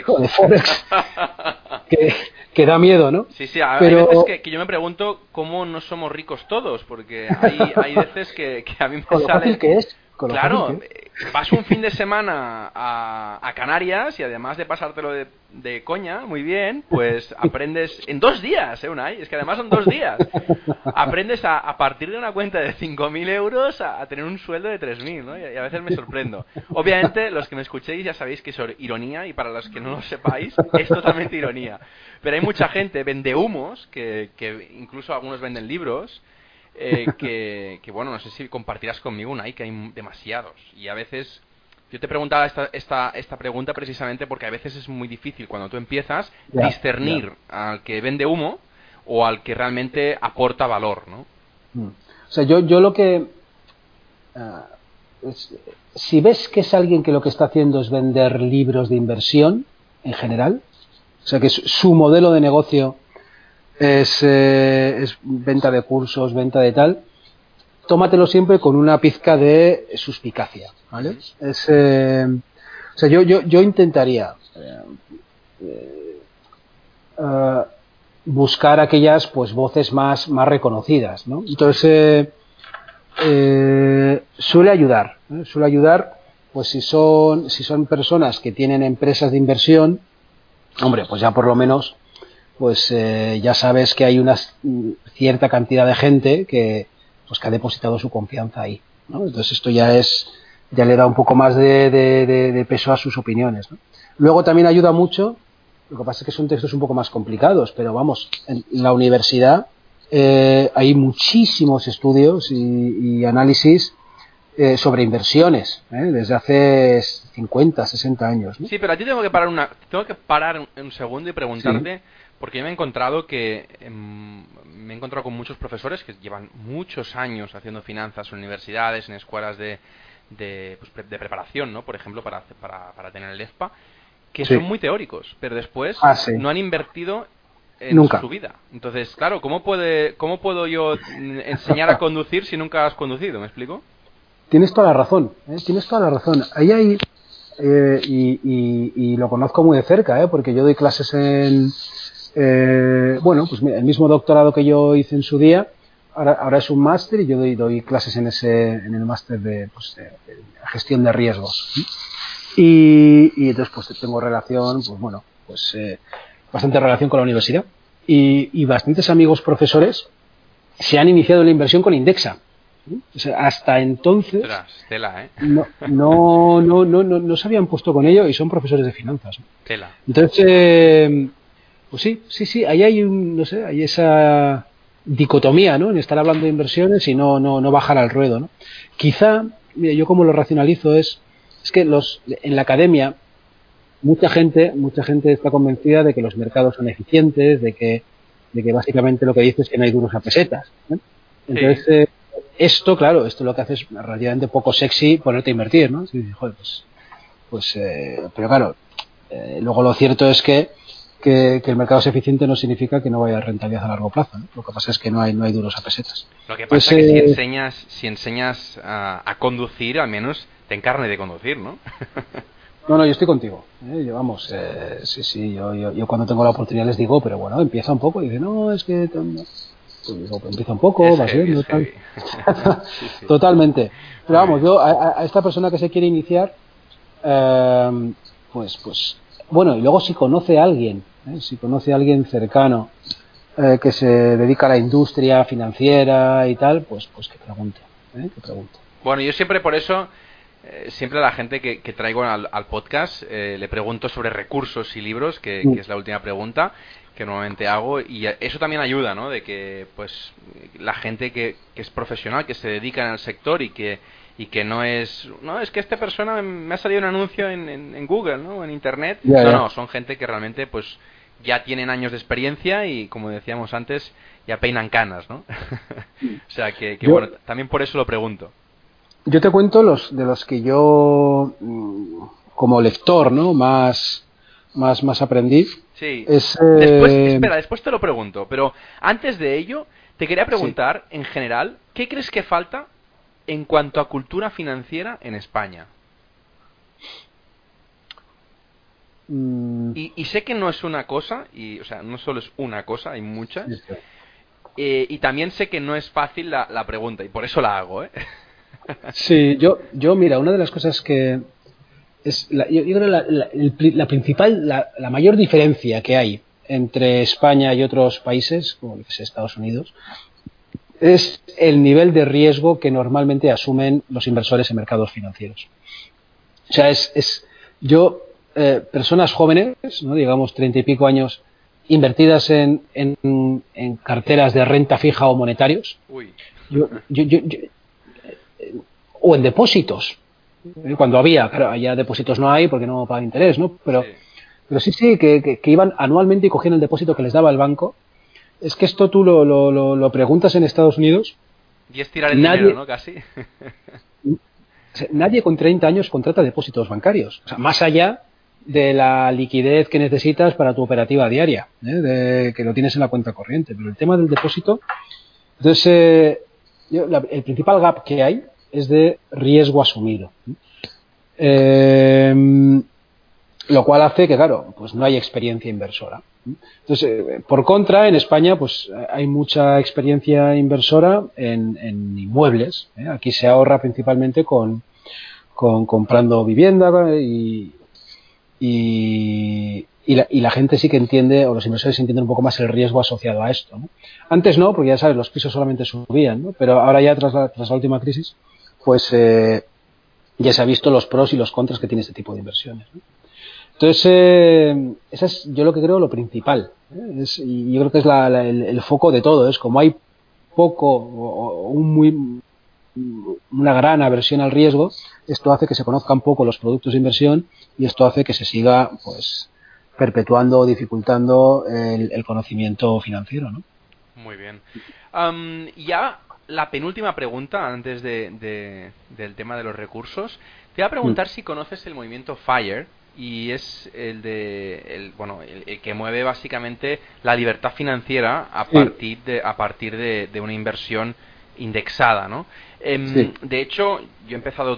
Speaker 2: que da miedo, ¿no?
Speaker 3: Sí, hay veces que yo me pregunto cómo no somos ricos todos, porque hay veces que a mí me
Speaker 2: con lo
Speaker 3: sale...
Speaker 2: fácil que es.
Speaker 3: Claro, vas un fin de semana a Canarias y además de pasártelo de coña, muy bien, pues aprendes en 2 días, Unai, es que además son 2 días. Aprendes a partir de una cuenta de 5.000 euros a tener un sueldo de 3.000, ¿no? Y a veces me sorprendo. Obviamente, los que me escuchéis ya sabéis que es ironía, y para los que no lo sepáis, es totalmente ironía. Pero hay mucha gente, vende humos, que incluso algunos venden libros, que bueno, no sé si compartirás conmigo, Unai, que hay demasiados. Y a veces, yo te preguntaba esta pregunta precisamente porque a veces es muy difícil cuando tú empiezas discernir al que vende humo o al que realmente aporta valor, ¿no?
Speaker 2: O sea, yo lo que... si ves que es alguien que lo que está haciendo es vender libros de inversión, en general, o sea, que su modelo de negocio es venta de cursos, venta de tal, tómatelo siempre con una pizca de suspicacia, ¿vale? O sea, yo intentaría buscar aquellas pues voces más reconocidas, ¿no? Entonces suele ayudar pues si son personas que tienen empresas de inversión, hombre, pues ya por lo menos pues ya sabes que hay una cierta cantidad de gente que ha depositado su confianza ahí, ¿no? Entonces esto ya le da un poco más de peso a sus opiniones, ¿no? Luego también ayuda mucho, lo que pasa es que son textos un poco más complicados, pero vamos, en la universidad hay muchísimos estudios y análisis sobre inversiones, desde hace 50, 60 años, ¿no?
Speaker 3: Sí, pero aquí tengo que parar un segundo y preguntarte, sí. Porque yo me he encontrado con muchos profesores que llevan muchos años haciendo finanzas en universidades, en escuelas de preparación, ¿no? Por ejemplo, para tener el EFPA, que son muy teóricos, pero después no han invertido en su vida. Entonces, claro, ¿cómo puedo yo enseñar a conducir si nunca has conducido? ¿Me explico?
Speaker 2: Tienes toda la razón, tienes toda la razón. Ahí hay, y lo conozco muy de cerca, porque yo doy clases pues mira, el mismo doctorado que yo hice en su día, ahora es un máster y yo doy clases en el máster de gestión de riesgos. Y entonces pues tengo relación, bastante relación con la universidad. Y bastantes amigos profesores se han iniciado en la inversión con Indexa. O sea, hasta entonces no se habían puesto con ello y son profesores de finanzas, ¿no?
Speaker 3: Tela.
Speaker 2: Entonces, pues sí, ahí hay esa dicotomía, ¿no? En estar hablando de inversiones y no bajar al ruedo, ¿no? Quizá, mira, yo como lo racionalizo es que en la academia mucha gente está convencida de que los mercados son eficientes, de que básicamente lo que dice es que no hay duros a pesetas, ¿eh? Entonces, esto lo que hace es relativamente poco sexy ponerte a invertir, ¿no? Sí, joder, pero claro, luego lo cierto es que el mercado es eficiente no significa que no vaya a rentabilidad a largo plazo, ¿no? Lo que pasa es que no hay duros a pesetas.
Speaker 3: Lo que pasa es que si enseñas a conducir, al menos ten carne de conducir, ¿no?
Speaker 2: No, yo estoy contigo. Yo cuando tengo la oportunidad les digo, pero bueno, empieza un poco y dice, no, es que... Pues empieza un poco, vas viendo, tal. Sí. Totalmente. Pero vamos, yo a esta persona que se quiere iniciar, bueno, y luego si conoce a alguien cercano que se dedica a la industria financiera y tal, pues que pregunte.
Speaker 3: Bueno, yo siempre por eso siempre a la gente que traigo al podcast le pregunto sobre recursos y libros, que es la última pregunta que normalmente hago, y eso también ayuda, ¿no? De que pues la gente que es profesional, que se dedica en el sector y que no es que esta persona me ha salido un anuncio en Google, ¿no? En Internet. No, son gente que realmente pues ya tienen años de experiencia y, como decíamos antes, ya peinan canas, ¿no? O sea que bueno, también por eso lo pregunto.
Speaker 2: Yo te cuento de los que yo, como lector, ¿no? Más aprendí.
Speaker 3: Sí.
Speaker 2: Es,
Speaker 3: después te lo pregunto, pero antes de ello, te quería preguntar, en general, ¿qué crees que falta en cuanto a cultura financiera en España? Y sé que no es una cosa, o sea, no solo es una cosa, hay muchas. Y también sé que no es fácil la pregunta, y por eso la hago, ¿eh?
Speaker 2: Sí, yo mira, una de las cosas que es yo creo la principal, la mayor diferencia que hay entre España y otros países, como Estados Unidos, es el nivel de riesgo que normalmente asumen los inversores en mercados financieros. O sea, personas jóvenes, ¿no? Digamos 30 y pico años, invertidas en carteras de renta fija o monetarios, o en depósitos. Cuando claro, ya depósitos no hay porque no pagan interés, ¿no? Pero sí, que iban anualmente y cogían el depósito que les daba el banco. Es que esto tú lo preguntas en Estados Unidos.
Speaker 3: Y es tirar el dinero, ¿no? Casi.
Speaker 2: Nadie con 30 años contrata depósitos bancarios. O sea, más allá de la liquidez que necesitas para tu operativa diaria, que lo tienes en la cuenta corriente. Pero el tema del depósito, entonces, el principal gap que hay es de riesgo asumido. Lo cual hace que, claro, pues no hay experiencia inversora. Entonces, por contra, en España, pues hay mucha experiencia inversora en inmuebles. Aquí se ahorra principalmente con comprando vivienda y la gente sí que entiende, o los inversores entienden un poco más el riesgo asociado a esto, ¿no? Antes no, porque ya sabes, los pisos solamente subían, ¿no? Pero ahora ya tras la última crisis, pues ya se ha visto los pros y los contras que tiene este tipo de inversiones, ¿no? Entonces, esa es, yo lo que creo, lo principal, ¿eh? Y yo creo que es el foco de todo. Es como hay poco o una gran aversión al riesgo, esto hace que se conozcan poco los productos de inversión y esto hace que se siga, pues, perpetuando o dificultando el conocimiento financiero, ¿no?
Speaker 3: Muy bien. Ya la penúltima pregunta antes del tema de los recursos. Te voy a preguntar si conoces el movimiento FIRE, y es el que mueve básicamente la libertad financiera a partir de una inversión indexada, ¿no? De hecho, yo he empezado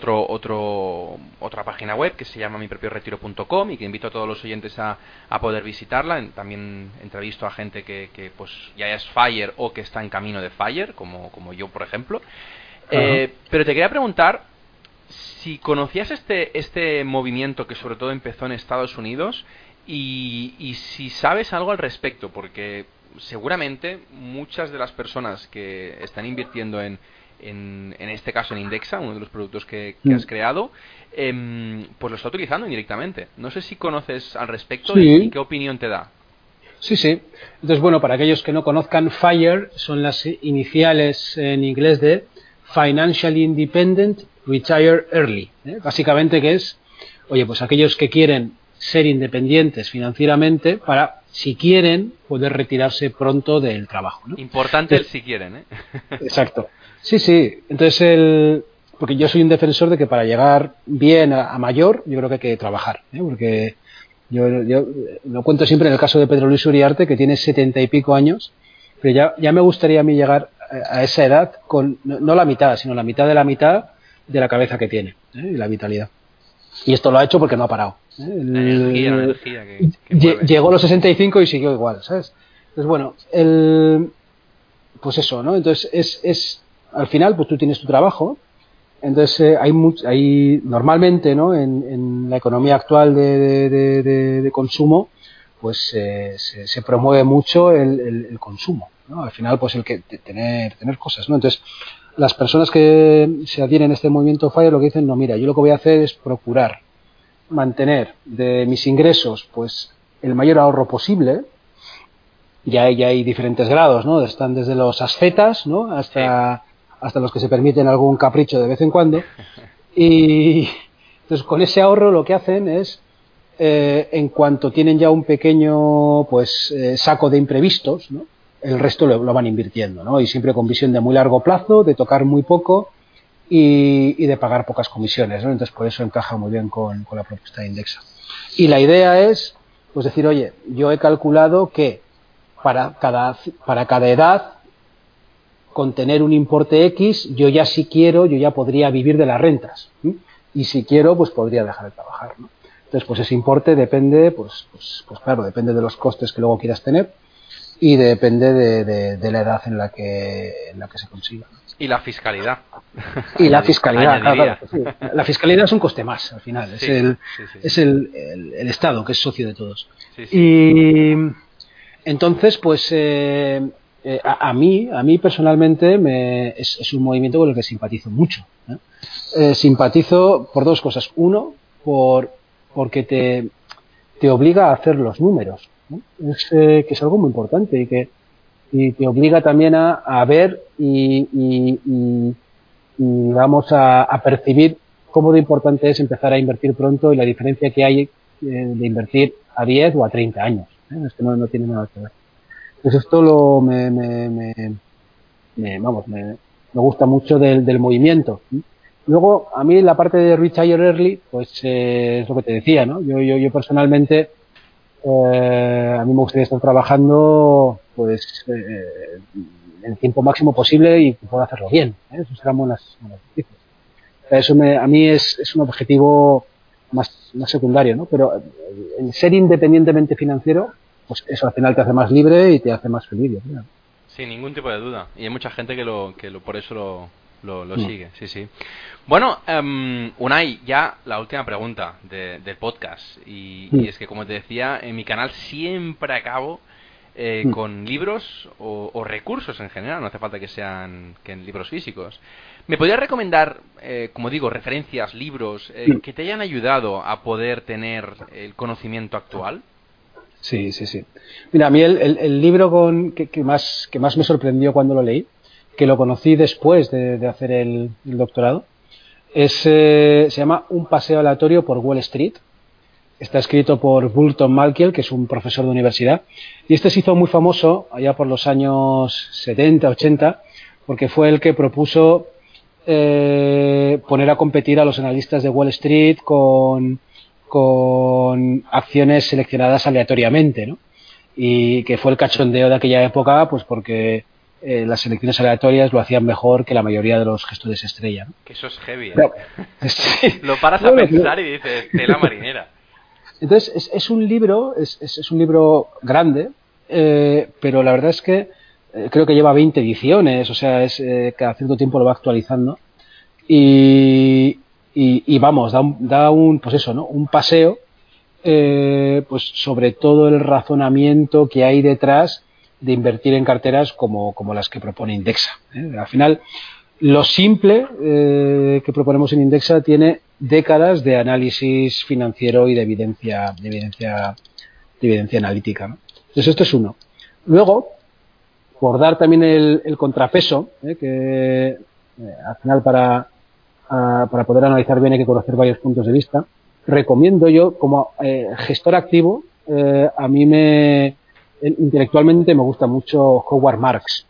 Speaker 3: otra página web que se llama mipropioretiro.com y que invito a todos los oyentes a poder visitarla. También entrevisto a gente que pues ya es FIRE o que está en camino de FIRE, como yo, por ejemplo. Pero te quería preguntar si conocías este movimiento que sobre todo empezó en Estados Unidos y si sabes algo al respecto, porque seguramente muchas de las personas que están invirtiendo en este caso en Indexa, uno de los productos que has creado, pues lo está utilizando indirectamente. No sé si conoces al respecto y qué opinión te da.
Speaker 2: Sí. Entonces, bueno, para aquellos que no conozcan, FIRE son las iniciales en inglés de Financially Independent Retire Early. Básicamente que es, oye, pues aquellos que quieren ser independientes financieramente para, si quieren, poder retirarse pronto del trabajo, ¿no?
Speaker 3: Importante el si quieren, ¿eh?
Speaker 2: Exacto. Sí. Entonces, porque yo soy un defensor de que para llegar bien a mayor, yo creo que hay que trabajar, porque yo lo cuento siempre en el caso de Pedro Luis Uriarte, que tiene 70 y pico años, pero ya me gustaría a mí llegar a esa edad con no la mitad, sino la mitad de la cabeza que tiene, y la vitalidad. Y esto lo ha hecho porque no ha parado.
Speaker 3: La energía que mueve.
Speaker 2: Llegó a los 65 y siguió igual, ¿sabes? Entonces, bueno, pues eso, ¿no? Entonces al final, pues tú tienes tu trabajo. Entonces hay normalmente, ¿no? En la economía actual de consumo, pues se promueve mucho el consumo, ¿no? Al final, pues el que tener cosas, ¿no? Entonces las personas que se adhieren a este movimiento FIRE lo que dicen, no, mira, yo lo que voy a hacer es procurar mantener de mis ingresos pues el mayor ahorro posible. Ya hay diferentes grados, ¿no? Están desde los ascetas, ¿no? Hasta los que se permiten algún capricho de vez en cuando. Y entonces con ese ahorro lo que hacen es, en cuanto tienen ya un pequeño pues saco de imprevistos, ¿no? El resto lo van invirtiendo, ¿no? Y siempre con visión de muy largo plazo, de tocar muy poco y de pagar pocas comisiones, ¿no? Entonces por eso encaja muy bien con la propuesta de Indexa. Y la idea es pues decir, oye, yo he calculado que para cada edad, con tener un importe X, yo ya podría vivir de las rentas. ¿Sí? Y si quiero, pues podría dejar de trabajar, ¿no? Entonces, pues ese importe depende, pues claro, depende de los costes que luego quieras tener y depende de la edad en la que se consiga.
Speaker 3: Y la fiscalidad.
Speaker 2: Y la fiscalidad, claro. Sí. La fiscalidad es un coste más, al final. Sí, es el Estado, que es socio de todos. Sí. Y entonces, pues a mí personalmente es un movimiento con el que simpatizo mucho. Simpatizo por dos cosas. Uno, porque te obliga a hacer los números, ¿no? Que es algo muy importante y te obliga también a ver y vamos a percibir cómo de importante es empezar a invertir pronto y la diferencia que hay de invertir a 10 o a 30 años. Es que no tiene nada que ver. Pues esto me gusta mucho del movimiento. Luego, a mí la parte de Retire Early, pues es lo que te decía, ¿no? Yo personalmente, a mí me gustaría estar trabajando pues el tiempo máximo posible y que pueda hacerlo bien, ¿eh? Eso serán buenas noticias. Eso a mí es un objetivo más secundario, ¿no? Pero el ser independientemente financiero, pues eso al final te hace más libre y te hace más feliz, ¿no?
Speaker 3: Sin ningún tipo de duda. Y hay mucha gente que por eso lo sigue, sí. Bueno, Unai, ya la última pregunta del podcast. Y es que, como te decía, en mi canal siempre acabo con libros o recursos en general. No hace falta que sean libros físicos. ¿Me podrías recomendar, como digo, referencias, libros que te hayan ayudado a poder tener el conocimiento actual?
Speaker 2: Sí. Mira, a mí el libro que más me sorprendió cuando lo leí, que lo conocí después de hacer el doctorado, se llama Un paseo aleatorio por Wall Street. Está escrito por Burton Malkiel, que es un profesor de universidad, y se hizo muy famoso allá por los años 70, 80, porque fue el que propuso poner a competir a los analistas de Wall Street con acciones seleccionadas aleatoriamente, ¿no? Y que fue el cachondeo de aquella época, pues porque las selecciones aleatorias lo hacían mejor que la mayoría de los gestores estrella, ¿no?
Speaker 3: Que eso es heavy, ¿eh? Pero, sí. Lo paras a pensar y dices, tela marinera.
Speaker 2: Entonces, es un libro grande, pero la verdad es que creo que lleva 20 ediciones, o sea, cada cierto tiempo lo va actualizando y vamos, da un pues eso, ¿no? Un paseo pues sobre todo el razonamiento que hay detrás de invertir en carteras como las que propone Indexa, ¿eh? Al final, lo simple que proponemos en Indexa tiene décadas de análisis financiero y de evidencia analítica, ¿no? Entonces esto es uno. Luego, por dar también el contrapeso, que al final para poder analizar bien hay que conocer varios puntos de vista, recomiendo yo como gestor activo, a mí intelectualmente me gusta mucho Howard Marks.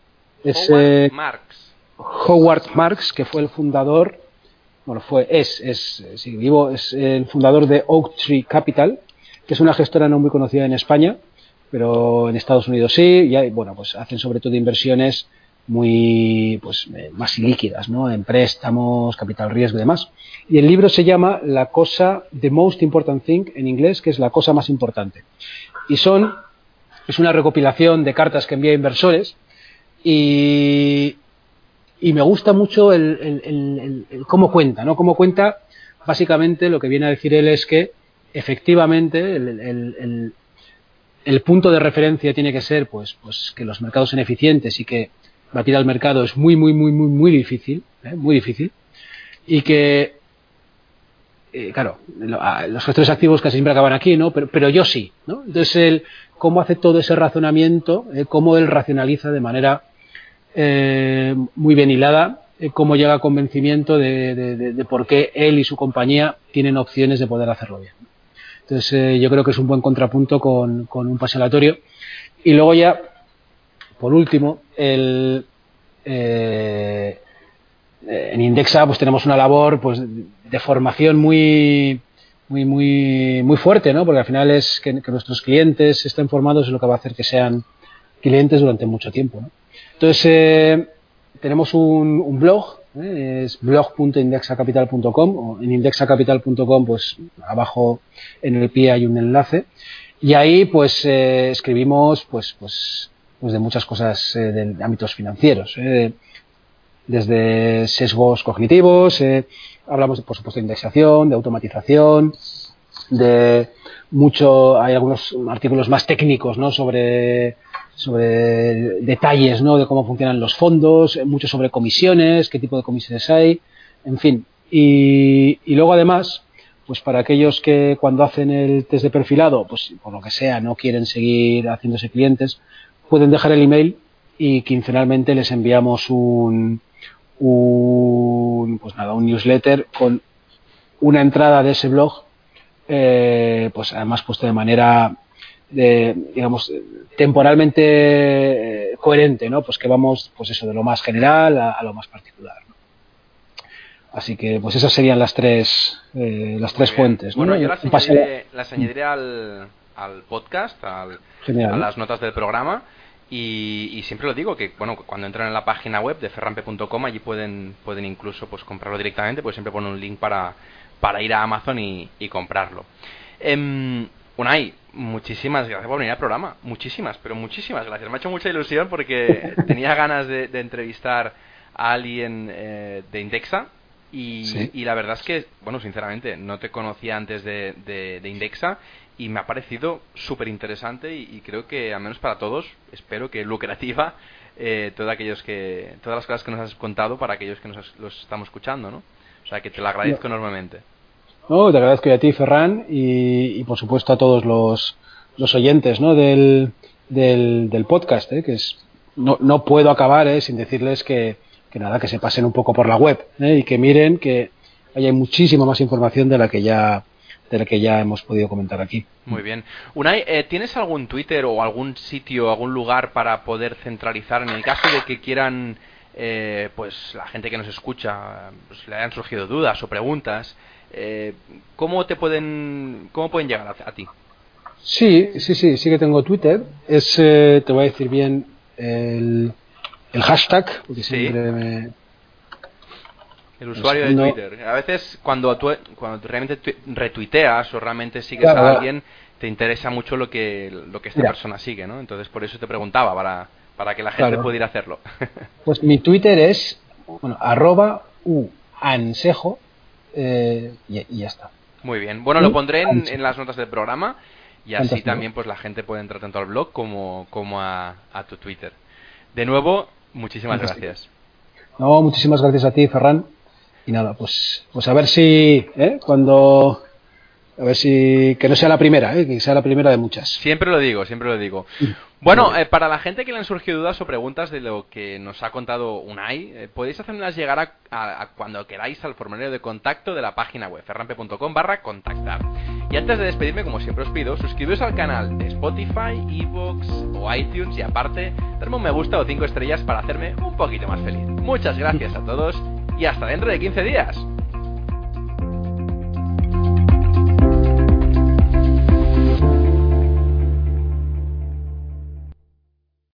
Speaker 2: Howard Marks, que fue el fundador, sigue vivo, es el fundador de Oaktree Capital, que es una gestora no muy conocida en España, pero en Estados Unidos sí, y pues hacen sobre todo inversiones muy más líquidas, ¿no? En préstamos, capital riesgo y demás. Y el libro se llama The Most Important Thing, en inglés, que es la cosa más importante. Y es una recopilación de cartas que envía a inversores y me gusta mucho el cómo cuenta, ¿no? Cómo cuenta, básicamente lo que viene a decir él es que efectivamente el punto de referencia tiene que ser pues que los mercados son eficientes y que batir al mercado es muy difícil, muy difícil, y que claro, los gestores activos casi siempre acaban aquí, ¿no? Pero yo sí, ¿no? Entonces, cómo hace todo ese razonamiento, cómo él racionaliza de manera muy bien hilada, cómo llega a convencimiento de por qué él y su compañía tienen opciones de poder hacerlo bien. Entonces, yo creo que es un buen contrapunto con un pase aleatorio. Y luego ya, por último, en Indexa pues tenemos una labor pues de formación muy fuerte, ¿no? Porque al final es que nuestros clientes estén formados es lo que va a hacer que sean clientes durante mucho tiempo, ¿no? Entonces tenemos un blog, es blog.indexacapital.com, o en indexacapital.com pues abajo en el pie hay un enlace y ahí pues escribimos pues de muchas cosas de ámbitos financieros, desde sesgos cognitivos, hablamos por supuesto de indexación, de automatización, hay algunos artículos más técnicos, ¿no? sobre detalles, ¿no? de cómo funcionan los fondos, mucho sobre comisiones, qué tipo de comisiones hay, en fin. Y luego además, pues para aquellos que cuando hacen el test de perfilado, pues por lo que sea no quieren seguir haciéndose clientes, pueden dejar el email y quincenalmente les enviamos un newsletter con una entrada de ese blog, pues además puesto de manera digamos temporalmente coherente, ¿no? Pues que vamos pues eso de lo más general a lo más particular, ¿no? Así que pues esas serían las tres fuentes, ¿no?
Speaker 3: Bueno, yo las añadiré al podcast, a las notas del programa. Y siempre lo digo que bueno, cuando entran en la página web de ferrampe.com allí pueden incluso pues comprarlo directamente, pues siempre pone un link para ir a Amazon y comprarlo. Unai, muchísimas gracias por venir al programa, muchísimas gracias, me ha hecho mucha ilusión porque tenía ganas de entrevistar a alguien de Indexa y la verdad es que, bueno, sinceramente no te conocía antes de Indexa y me ha parecido súper interesante y creo que, al menos para todos, espero que lucrativa todas las cosas que nos has contado para aquellos que los estamos escuchando, ¿no? O sea, que te lo agradezco enormemente.
Speaker 2: No, te agradezco a ti, Ferran, y por supuesto a todos los oyentes, ¿no? del podcast, que es no puedo acabar sin decirles que nada, que se pasen un poco por la web y que miren que hay muchísima más información de la que ya hemos podido comentar aquí.
Speaker 3: Muy bien. Unai, ¿tienes algún Twitter o algún sitio, algún lugar para poder centralizar en el caso de que quieran, pues la gente que nos escucha, pues, le hayan surgido dudas o preguntas? ¿Cómo pueden llegar a ti?
Speaker 2: Sí que tengo Twitter. Te voy a decir bien el hashtag, porque siempre
Speaker 3: el usuario de Twitter. A veces cuando tú realmente retuiteas o realmente sigues a alguien, te interesa mucho lo que esta persona sigue, ¿no? Entonces por eso te preguntaba, para que la gente pudiera hacerlo.
Speaker 2: Pues mi Twitter es @uansejo y ya está.
Speaker 3: Muy bien. Bueno, lo pondré en las notas del programa y así fantástico. También pues la gente puede entrar tanto al blog como a tu Twitter. De nuevo, muchísimas gracias.
Speaker 2: No, muchísimas gracias a ti, Ferran. Y nada, pues a ver si que no sea la primera, que sea la primera de muchas.
Speaker 3: Siempre lo digo. Bueno, para la gente que le han surgido dudas o preguntas de lo que nos ha contado Unai, podéis hacérmelas llegar a cuando queráis al formulario de contacto de la página web ferrampe.com/contactar. Y antes de despedirme, como siempre os pido, suscribiros al canal de Spotify, iVoox o iTunes y aparte, darme un me gusta o 5 estrellas para hacerme un poquito más feliz. Muchas gracias a todos y hasta dentro de 15 días.